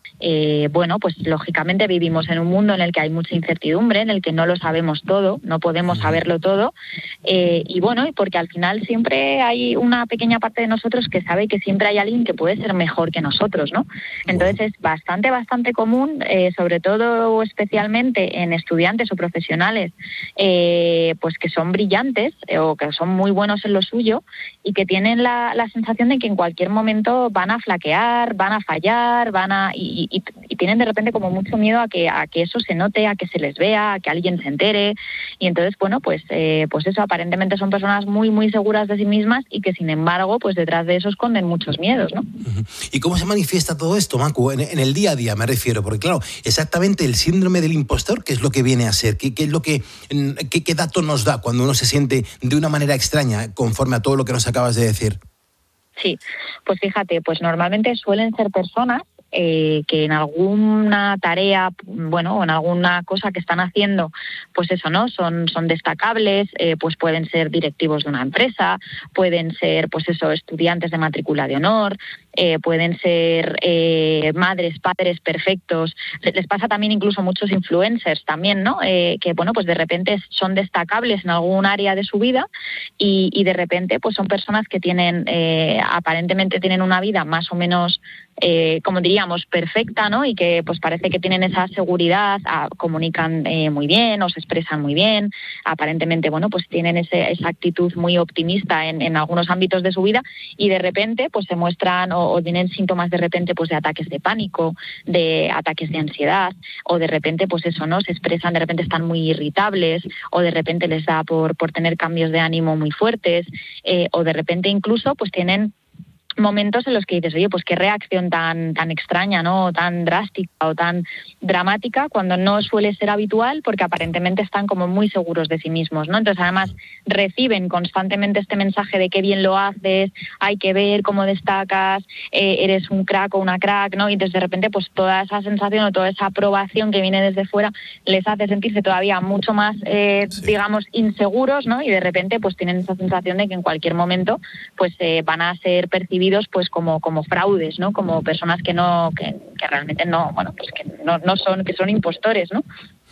pues lógicamente vivimos en un mundo en el que hay mucha incertidumbre, en el que no lo sabemos todo, no podemos saberlo todo, y porque al final siempre hay una pequeña parte de nosotros que sabe que siempre hay alguien que puede ser mejor que nosotros, ¿no? Entonces es bastante común, sobre todo especialmente en estudiantes o profesionales, pues que son brillantes o que son muy buenos en lo suyo y que tienen la sensación de que en cualquier momento van a flaquear, van a fallar, y tienen de repente como mucho miedo a que eso se note, a que se les vea, a que alguien se entere. Y entonces, pues eso, aparentemente son personas muy, muy seguras de sí mismas y que, sin embargo, pues detrás de eso esconden muchos miedos, ¿no? ¿Y cómo se manifiesta todo esto, Macu? En el día a día me refiero, porque claro, exactamente el síndrome del impostor, ¿qué es lo que viene a ser? ¿Qué es lo qué dato nos da cuando uno se siente de una manera extraña conforme a todo lo que nos acabas de decir? Sí, pues fíjate, pues normalmente suelen ser personas que en alguna tarea, o en alguna cosa que están haciendo, pues eso, ¿no? Son destacables, pues pueden ser directivos de una empresa, pueden ser, pues eso, estudiantes de matrícula de honor, pueden ser madres, padres perfectos. Les pasa también incluso muchos influencers también, ¿no? Que, pues de repente son destacables en algún área de su vida y de repente pues son personas que tienen, aparentemente tienen una vida más o menos, como diríamos, perfecta, ¿no? Y que pues parece que tienen esa seguridad, comunican muy bien o se expresan muy bien, aparentemente, pues tienen esa actitud muy optimista en algunos ámbitos de su vida y de repente pues se muestran o tienen síntomas de repente pues de ataques de pánico, de ataques de ansiedad, o de repente pues eso, ¿no? Se expresan, de repente están muy irritables, o de repente les da por tener cambios de ánimo muy fuertes, o de repente incluso pues tienen momentos en los que dices, oye, pues qué reacción tan extraña, ¿no? O tan drástica o tan dramática, cuando no suele ser habitual, porque aparentemente están como muy seguros de sí mismos, ¿no? Entonces, además, reciben constantemente este mensaje de qué bien lo haces, hay que ver cómo destacas, eres un crack o una crack, ¿no? Y entonces, de repente, pues toda esa sensación o toda esa aprobación que viene desde fuera les hace sentirse todavía mucho más, digamos, inseguros, ¿no? Y de repente, pues tienen esa sensación de que en cualquier momento, pues van a ser percibidos pues como fraudes, ¿no? Como personas que realmente no, pues que no son, que son impostores, ¿no?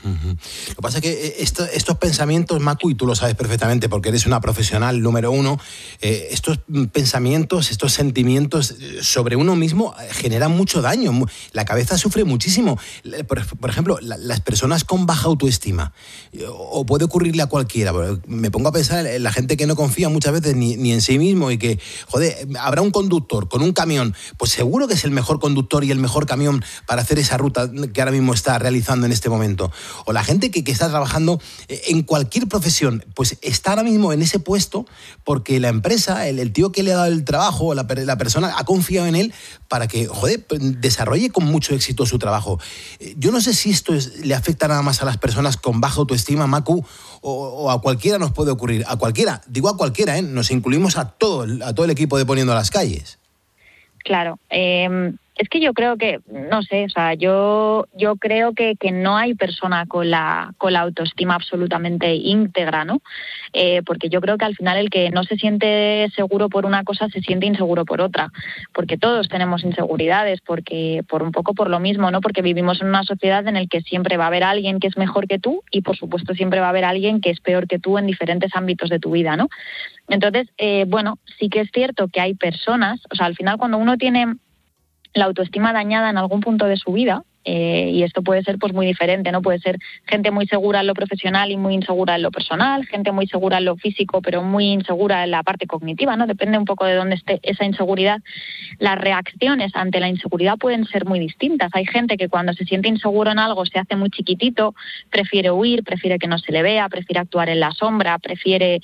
Lo que pasa es que estos pensamientos, Macu, y tú lo sabes perfectamente porque eres una profesional número uno, estos pensamientos, estos sentimientos sobre uno mismo generan mucho daño. La cabeza sufre muchísimo. Por ejemplo, las personas con baja autoestima, o puede ocurrirle a cualquiera. Me pongo a pensar en la gente que no confía muchas veces ni en sí mismo y que, habrá un conductor con un camión, pues seguro que es el mejor conductor y el mejor camión para hacer esa ruta que ahora mismo está realizando en este momento. O la gente que está trabajando en cualquier profesión, pues está ahora mismo en ese puesto porque la empresa, el tío que le ha dado el trabajo, la persona ha confiado en él para que, desarrolle con mucho éxito su trabajo. Yo no sé si esto le afecta nada más a las personas con baja autoestima, Macu, o a cualquiera nos puede ocurrir. A cualquiera, digo a cualquiera, nos incluimos a todo el equipo de Poniendo las Calles. Claro, es que yo creo que, no sé, o sea, yo creo que no hay persona con la autoestima absolutamente íntegra, ¿no? Porque yo creo que al final el que no se siente seguro por una cosa se siente inseguro por otra, porque todos tenemos inseguridades, porque por lo mismo, ¿no? Porque vivimos en una sociedad en la que siempre va a haber alguien que es mejor que tú y, por supuesto, siempre va a haber alguien que es peor que tú en diferentes ámbitos de tu vida, ¿no? Entonces, sí que es cierto que hay personas, o sea, al final cuando uno tiene la autoestima dañada en algún punto de su vida, y esto puede ser pues muy diferente, ¿no? Puede ser gente muy segura en lo profesional y muy insegura en lo personal, gente muy segura en lo físico pero muy insegura en la parte cognitiva, ¿no? Depende un poco de dónde esté esa inseguridad. Las reacciones ante la inseguridad pueden ser muy distintas. Hay gente que cuando se siente inseguro en algo se hace muy chiquitito, prefiere huir, prefiere que no se le vea, prefiere actuar en la sombra, prefiere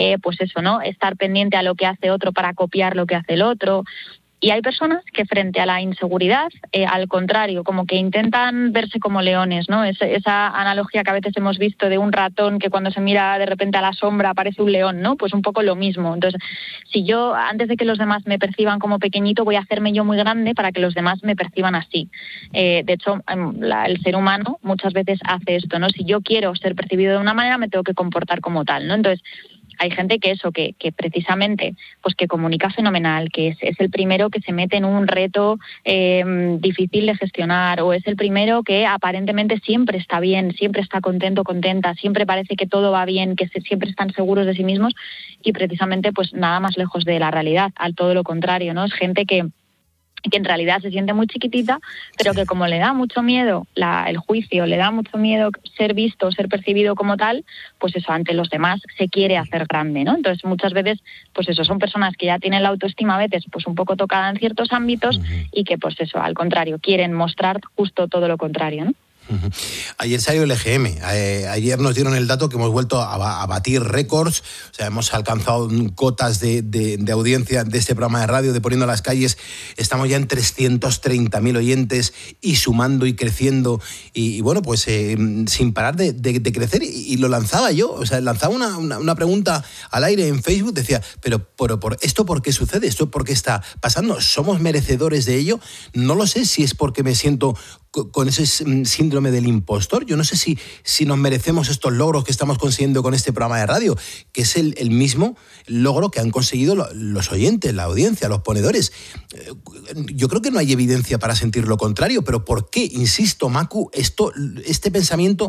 estar pendiente a lo que hace otro para copiar lo que hace el otro. Y hay personas que frente a la inseguridad, al contrario, como que intentan verse como leones, ¿no? Esa analogía que a veces hemos visto de un ratón que cuando se mira de repente a la sombra parece un león, ¿no? Pues un poco lo mismo. Entonces, si yo, antes de que los demás me perciban como pequeñito, voy a hacerme yo muy grande para que los demás me perciban así. De hecho, el ser humano muchas veces hace esto, ¿no? Si yo quiero ser percibido de una manera, me tengo que comportar como tal, ¿no? Entonces, hay gente que precisamente pues que comunica fenomenal, que es el primero que se mete en un reto difícil de gestionar, o es el primero que aparentemente siempre está bien, siempre está contento, contenta, siempre parece que todo va bien, que siempre están seguros de sí mismos, y precisamente pues nada más lejos de la realidad, al todo lo contrario, ¿no? Es gente que en realidad se siente muy chiquitita, pero que como le da mucho miedo el juicio, le da mucho miedo ser visto, ser percibido como tal, pues eso, ante los demás se quiere hacer grande, ¿no? Entonces muchas veces, pues eso, son personas que ya tienen la autoestima a veces pues un poco tocada en ciertos ámbitos y que pues eso, al contrario, quieren mostrar justo todo lo contrario, ¿no? Ayer salió el EGM, ayer nos dieron el dato que hemos vuelto a batir récords, o sea, hemos alcanzado cotas de audiencia de este programa de radio de Poniendo las Calles, estamos ya en 330.000 oyentes y sumando y creciendo y bueno, pues sin parar de crecer y lo lanzaba yo, o sea, lanzaba una pregunta al aire en Facebook, decía, pero por ¿esto por qué sucede? ¿Esto por qué está pasando? ¿Somos merecedores de ello? No lo sé si es porque me siento con ese síndrome del impostor. Yo no sé si nos merecemos estos logros que estamos consiguiendo con este programa de radio, que es el mismo logro que han conseguido los oyentes, la audiencia, los ponedores. Yo creo que no hay evidencia para sentir lo contrario, pero ¿por qué? Insisto, Macu, este pensamiento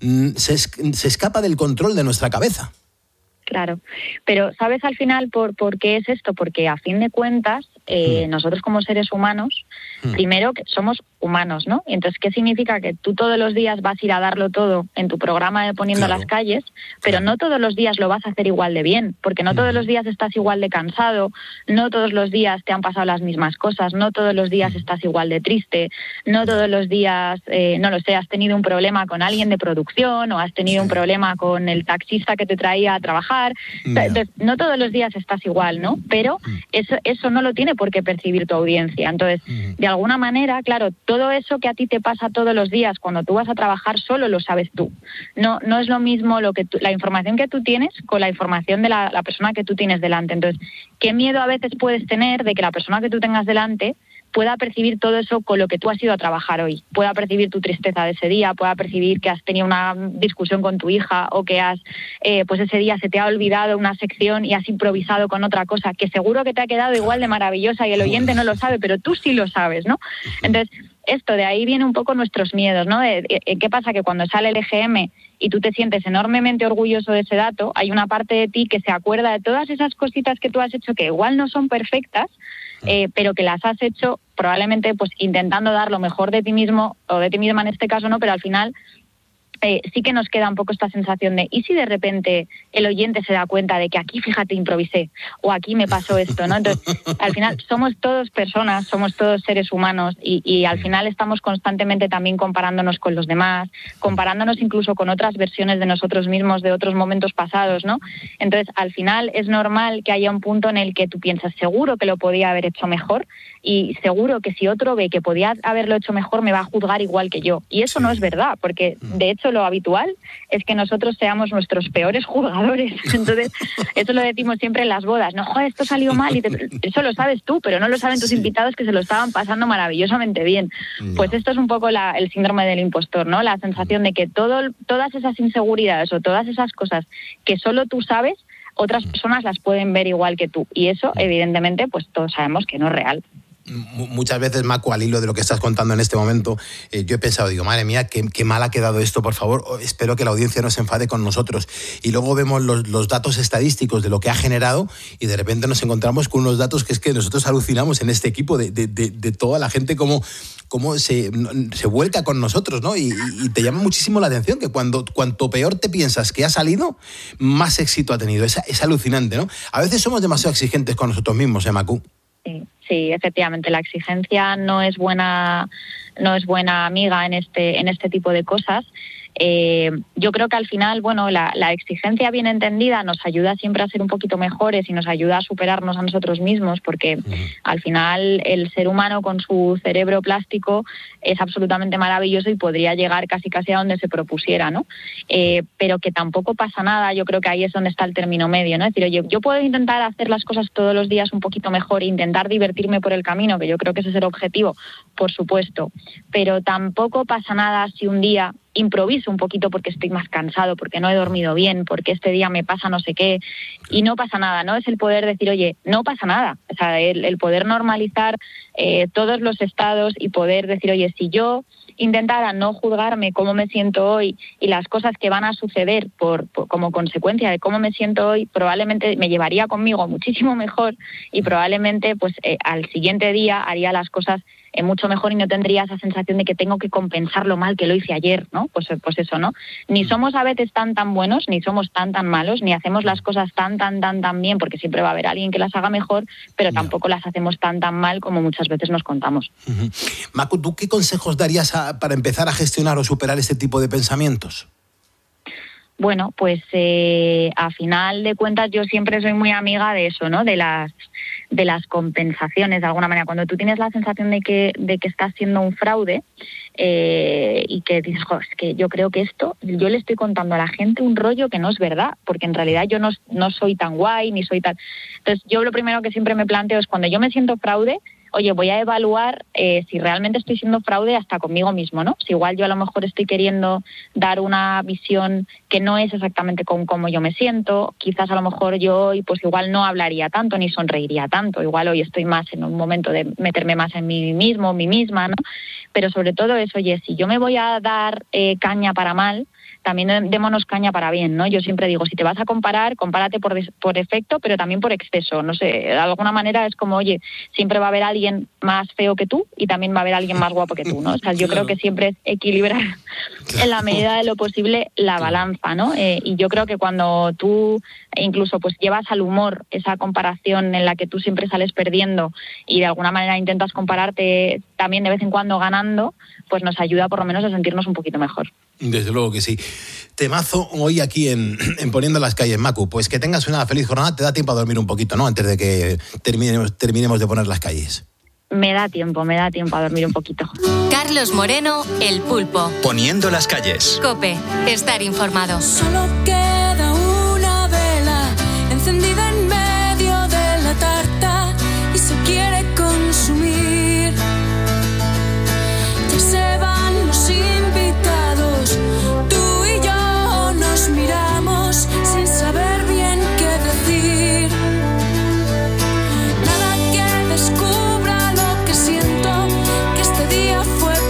se escapa del control de nuestra cabeza. Claro, pero ¿sabes al final por qué es esto? Porque a fin de cuentas, nosotros como seres humanos, primero que somos humanos, ¿no? Entonces, ¿qué significa? Que tú todos los días vas a ir a darlo todo en tu programa de Poniendo las Calles, pero no todos los días lo vas a hacer igual de bien, porque no todos los días estás igual de cansado, no todos los días te han pasado las mismas cosas, no todos los días estás igual de triste, no todos los días, no lo sé, has tenido un problema con alguien de producción o has tenido un problema con el taxista que te traía a trabajar. Entonces, no todos los días estás igual, ¿no? Pero eso no lo tiene por qué percibir tu audiencia. Entonces, de alguna manera, claro, todo eso que a ti te pasa todos los días cuando tú vas a trabajar solo lo sabes tú. No es lo mismo la información que tú tienes con la información de la persona que tú tienes delante. Entonces, ¿qué miedo a veces puedes tener de que la persona que tú tengas delante pueda percibir todo eso con lo que tú has ido a trabajar hoy? Pueda percibir tu tristeza de ese día, pueda percibir que has tenido una discusión con tu hija o que pues ese día se te ha olvidado una sección y has improvisado con otra cosa que seguro que te ha quedado igual de maravillosa y el oyente no lo sabe, pero tú sí lo sabes, ¿no? Entonces, esto, de ahí viene un poco nuestros miedos, ¿no? ¿Qué pasa? Que cuando sale el EGM y tú te sientes enormemente orgulloso de ese dato, hay una parte de ti que se acuerda de todas esas cositas que tú has hecho que igual no son perfectas, pero que las has hecho probablemente pues intentando dar lo mejor de ti mismo o de ti misma en este caso, ¿no? Pero al final sí que nos queda un poco esta sensación de ¿y si de repente el oyente se da cuenta de que aquí, fíjate, improvisé o aquí me pasó esto, ¿no? Entonces, al final somos todos personas, somos todos seres humanos y al final estamos constantemente también comparándonos con los demás, comparándonos incluso con otras versiones de nosotros mismos de otros momentos pasados, ¿no? Entonces, al final es normal que haya un punto en el que tú piensas, seguro que lo podía haber hecho mejor y seguro que si otro ve que podía haberlo hecho mejor me va a juzgar igual que yo. Y eso no es verdad, porque de hecho lo habitual es que nosotros seamos nuestros peores juzgadores. Entonces, eso lo decimos siempre en las bodas. No, joder, esto salió mal. Eso lo sabes tú, pero no lo saben tus invitados que se lo estaban pasando maravillosamente bien. No. Pues esto es un poco el síndrome del impostor, ¿no? La sensación de que todas esas inseguridades o todas esas cosas que solo tú sabes, otras personas las pueden ver igual que tú. Y eso, evidentemente, pues todos sabemos que no es real. Muchas veces, Macu, al hilo de lo que estás contando en este momento, yo he pensado, digo, madre mía, qué mal ha quedado esto, por favor, espero que la audiencia no se enfade con nosotros. Y luego vemos los datos estadísticos de lo que ha generado y de repente nos encontramos con unos datos que es que nosotros alucinamos en este equipo de toda la gente, cómo se vuelca con nosotros, ¿no? Y te llama muchísimo la atención que cuanto peor te piensas que ha salido, más éxito ha tenido. Es alucinante, ¿no? A veces somos demasiado exigentes con nosotros mismos, Macu. Sí, efectivamente, la exigencia no es buena amiga en este tipo de cosas. Yo creo que al final, bueno, la exigencia bien entendida nos ayuda siempre a ser un poquito mejores y nos ayuda a superarnos a nosotros mismos, porque al final el ser humano con su cerebro plástico es absolutamente maravilloso y podría llegar casi a donde se propusiera, ¿no? Pero que tampoco pasa nada. Yo creo que ahí es donde está el término medio, ¿no? Es decir, oye, yo puedo intentar hacer las cosas todos los días un poquito mejor e intentar divertirme por el camino, que yo creo que ese es el objetivo, por supuesto, pero tampoco pasa nada si un día improviso un poquito porque estoy más cansado, porque no he dormido bien, porque este día me pasa no sé qué, y no pasa nada, ¿no? Es el poder decir, oye, no pasa nada, o sea, el poder normalizar todos los estados y poder decir, oye, si yo intentara no juzgarme cómo me siento hoy y las cosas que van a suceder como consecuencia de cómo me siento hoy, probablemente me llevaría conmigo muchísimo mejor y probablemente pues al siguiente día haría las cosas mucho mejor y no tendría esa sensación de que tengo que compensar lo mal que lo hice ayer, ¿no? Pues eso, ¿no? Ni somos a veces tan buenos, ni somos tan malos, ni hacemos las cosas tan bien, porque siempre va a haber alguien que las haga mejor, pero tampoco las hacemos tan mal como muchas veces nos contamos. Macu, ¿tú qué consejos darías para empezar a gestionar o superar este tipo de pensamientos? Bueno, pues a final de cuentas yo siempre soy muy amiga de eso, ¿no? De las compensaciones, de alguna manera. Cuando tú tienes la sensación de que estás siendo un fraude y que dices, es que yo creo que esto, yo le estoy contando a la gente un rollo que no es verdad, porque en realidad yo no soy tan guay, ni soy tan... Entonces yo lo primero que siempre me planteo es cuando yo me siento fraude, oye, voy a evaluar si realmente estoy siendo fraude hasta conmigo mismo, ¿no? Si igual yo a lo mejor estoy queriendo dar una visión que no es exactamente con cómo yo me siento, quizás a lo mejor yo hoy pues igual no hablaría tanto ni sonreiría tanto, igual hoy estoy más en un momento de meterme más en mí mismo, mí misma, ¿no? Pero sobre todo eso, oye, si yo me voy a dar caña para mal, también démonos caña para bien, ¿no? Yo siempre digo, si te vas a comparar, compárate por efecto, pero también por exceso. No sé, de alguna manera es como, oye, siempre va a haber alguien más feo que tú y también va a haber alguien más guapo que tú, ¿no? O sea, yo creo que siempre es equilibrar en la medida de lo posible la balanza, ¿no? Y yo creo que cuando tú incluso pues llevas al humor esa comparación en la que tú siempre sales perdiendo y de alguna manera intentas compararte también de vez en cuando ganando, pues nos ayuda por lo menos a sentirnos un poquito mejor. Desde luego que sí. Temazo hoy aquí en Poniendo las Calles, Macu. Pues que tengas una feliz jornada. Te da tiempo a dormir un poquito, ¿no? Antes de que terminemos de poner las calles. Me da tiempo a dormir un poquito. Carlos Moreno, El Pulpo. Poniendo las Calles. COPE. Estar informado. Solo queda una vela encendida en medio de la tarta y se quiere consumir. Ya se van los invitados. Tú y yo nos miramos sin saber bien qué decir. Nada que descubra lo que siento, que este día fue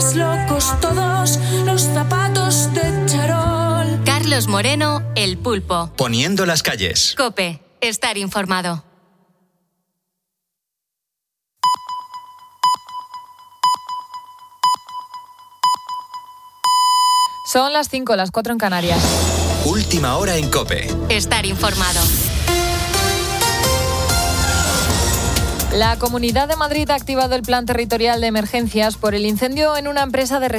más locos todos los zapatos de charol. Carlos Moreno, El Pulpo. Poniendo las calles. COPE. Estar informado. Son las 5, las 4 en Canarias. Última hora en COPE. Estar informado. La Comunidad de Madrid ha activado el plan territorial de emergencias por el incendio en una empresa de